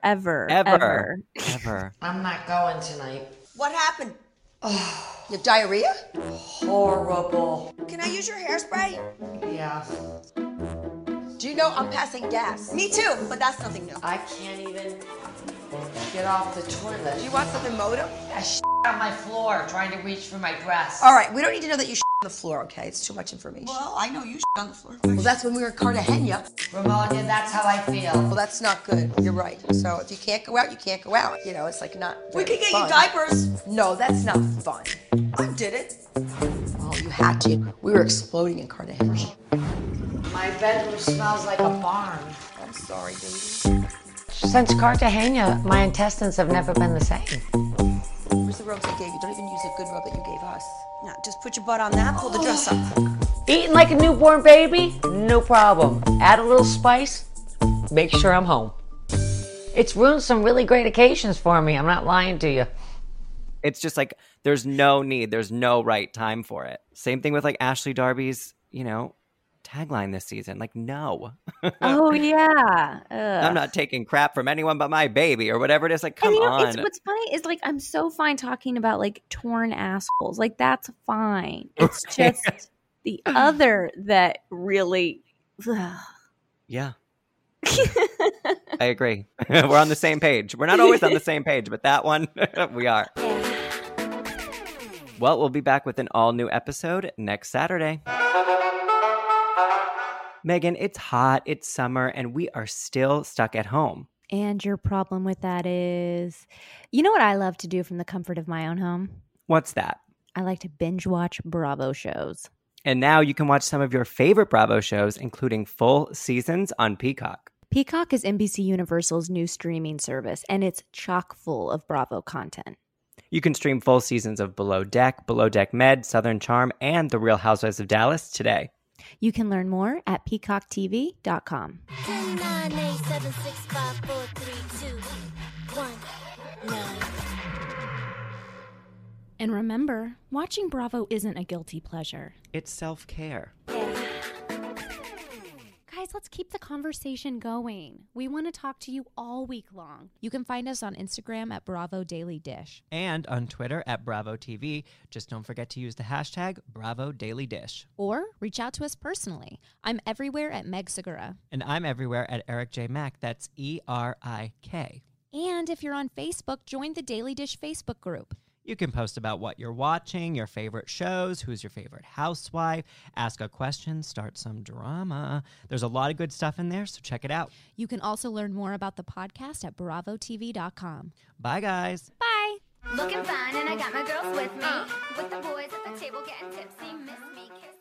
[SPEAKER 17] I'm not going tonight.
[SPEAKER 18] What happened?
[SPEAKER 17] Oh,
[SPEAKER 18] You have diarrhea?
[SPEAKER 17] horrible.
[SPEAKER 18] Can I use your hairspray?
[SPEAKER 17] Yeah.
[SPEAKER 18] Do you know I'm passing gas? Me too, but that's nothing new.
[SPEAKER 17] I can't even get off the toilet.
[SPEAKER 18] Do you want something modem?
[SPEAKER 17] I shit on my floor trying to reach for my dress.
[SPEAKER 18] All right, we don't need to know that you shit on the floor, okay? It's too much information.
[SPEAKER 17] Well, I know you shit on the floor.
[SPEAKER 18] Well, that's when we were in Cartagena.
[SPEAKER 17] Ramona, that's how I feel.
[SPEAKER 18] Well, that's not good. You're right. So if you can't go out, you can't go out. You know, it's like not
[SPEAKER 17] We
[SPEAKER 18] very
[SPEAKER 17] could get
[SPEAKER 18] fun.
[SPEAKER 17] you diapers.
[SPEAKER 18] No, that's not fun.
[SPEAKER 17] I did it.
[SPEAKER 18] Well, you had to. We were exploding in Cartagena.
[SPEAKER 17] My bedroom smells like a barn.
[SPEAKER 18] I'm sorry, baby.
[SPEAKER 17] Since Cartagena, my intestines have never been the same.
[SPEAKER 18] Where's the rubs I gave you? Don't even use a good rub that you gave us. Now, just put your butt on that, pull the dress up.
[SPEAKER 17] Eating like a newborn baby? No problem. Add a little spice, make sure I'm home. It's ruined some really great occasions for me. I'm not lying to you.
[SPEAKER 2] It's just like, there's no need, there's no right time for it. Same thing with like Ashley Darby's, you know, tagline this season. Like, no.
[SPEAKER 11] Oh, yeah.
[SPEAKER 2] I'm not taking crap from anyone but my baby, or whatever it is. Like, come
[SPEAKER 11] And, you know,
[SPEAKER 2] on.
[SPEAKER 11] what's funny is, like, I'm so fine talking about, like, torn assholes. Like, that's fine. It's just the other that really...
[SPEAKER 2] Yeah. I agree. We're on the same page. We're not always on the same page, but that one, we are. Well, we'll be back with an all-new episode next Saturday. Megan, it's hot, it's summer, and we are still stuck at home.
[SPEAKER 11] And your problem with that is... You know what I love to do from the comfort of my own home?
[SPEAKER 2] What's that?
[SPEAKER 11] I like to binge watch Bravo shows.
[SPEAKER 2] And now you can watch some of your favorite Bravo shows, including full seasons on Peacock.
[SPEAKER 11] Peacock is NBC Universal's new streaming service, and it's chock full of Bravo content.
[SPEAKER 2] You can stream full seasons of Below Deck Med, Southern Charm, and The Real Housewives of Dallas today.
[SPEAKER 11] You can learn more at peacocktv.com.
[SPEAKER 19] 10, 9, 8, 7, 6, 5, 4, 3, 2, 1, 9.
[SPEAKER 1] And remember, watching Bravo isn't a guilty pleasure.
[SPEAKER 2] It's self-care.
[SPEAKER 1] Guys, let's keep the conversation going. We want to talk to you all week long. You can find us on Instagram at Bravo Daily Dish.
[SPEAKER 2] And on Twitter at Bravo TV. Just don't forget to use the hashtag Bravo Daily Dish.
[SPEAKER 1] Or reach out to us personally. I'm everywhere at Meg Segura.
[SPEAKER 2] And I'm everywhere at Eric J. Mack. That's ERIK.
[SPEAKER 1] And if you're on Facebook, join the Daily Dish Facebook group.
[SPEAKER 2] You can post about what you're watching, your favorite shows, who's your favorite housewife, ask a question, start some drama. There's a lot of good stuff in there, so check it out.
[SPEAKER 1] You can also learn more about the podcast at BravoTV.com.
[SPEAKER 2] Bye, guys.
[SPEAKER 1] Bye.
[SPEAKER 19] Looking fine, and I got my girls with me. With the boys at the table getting tipsy, miss me, kiss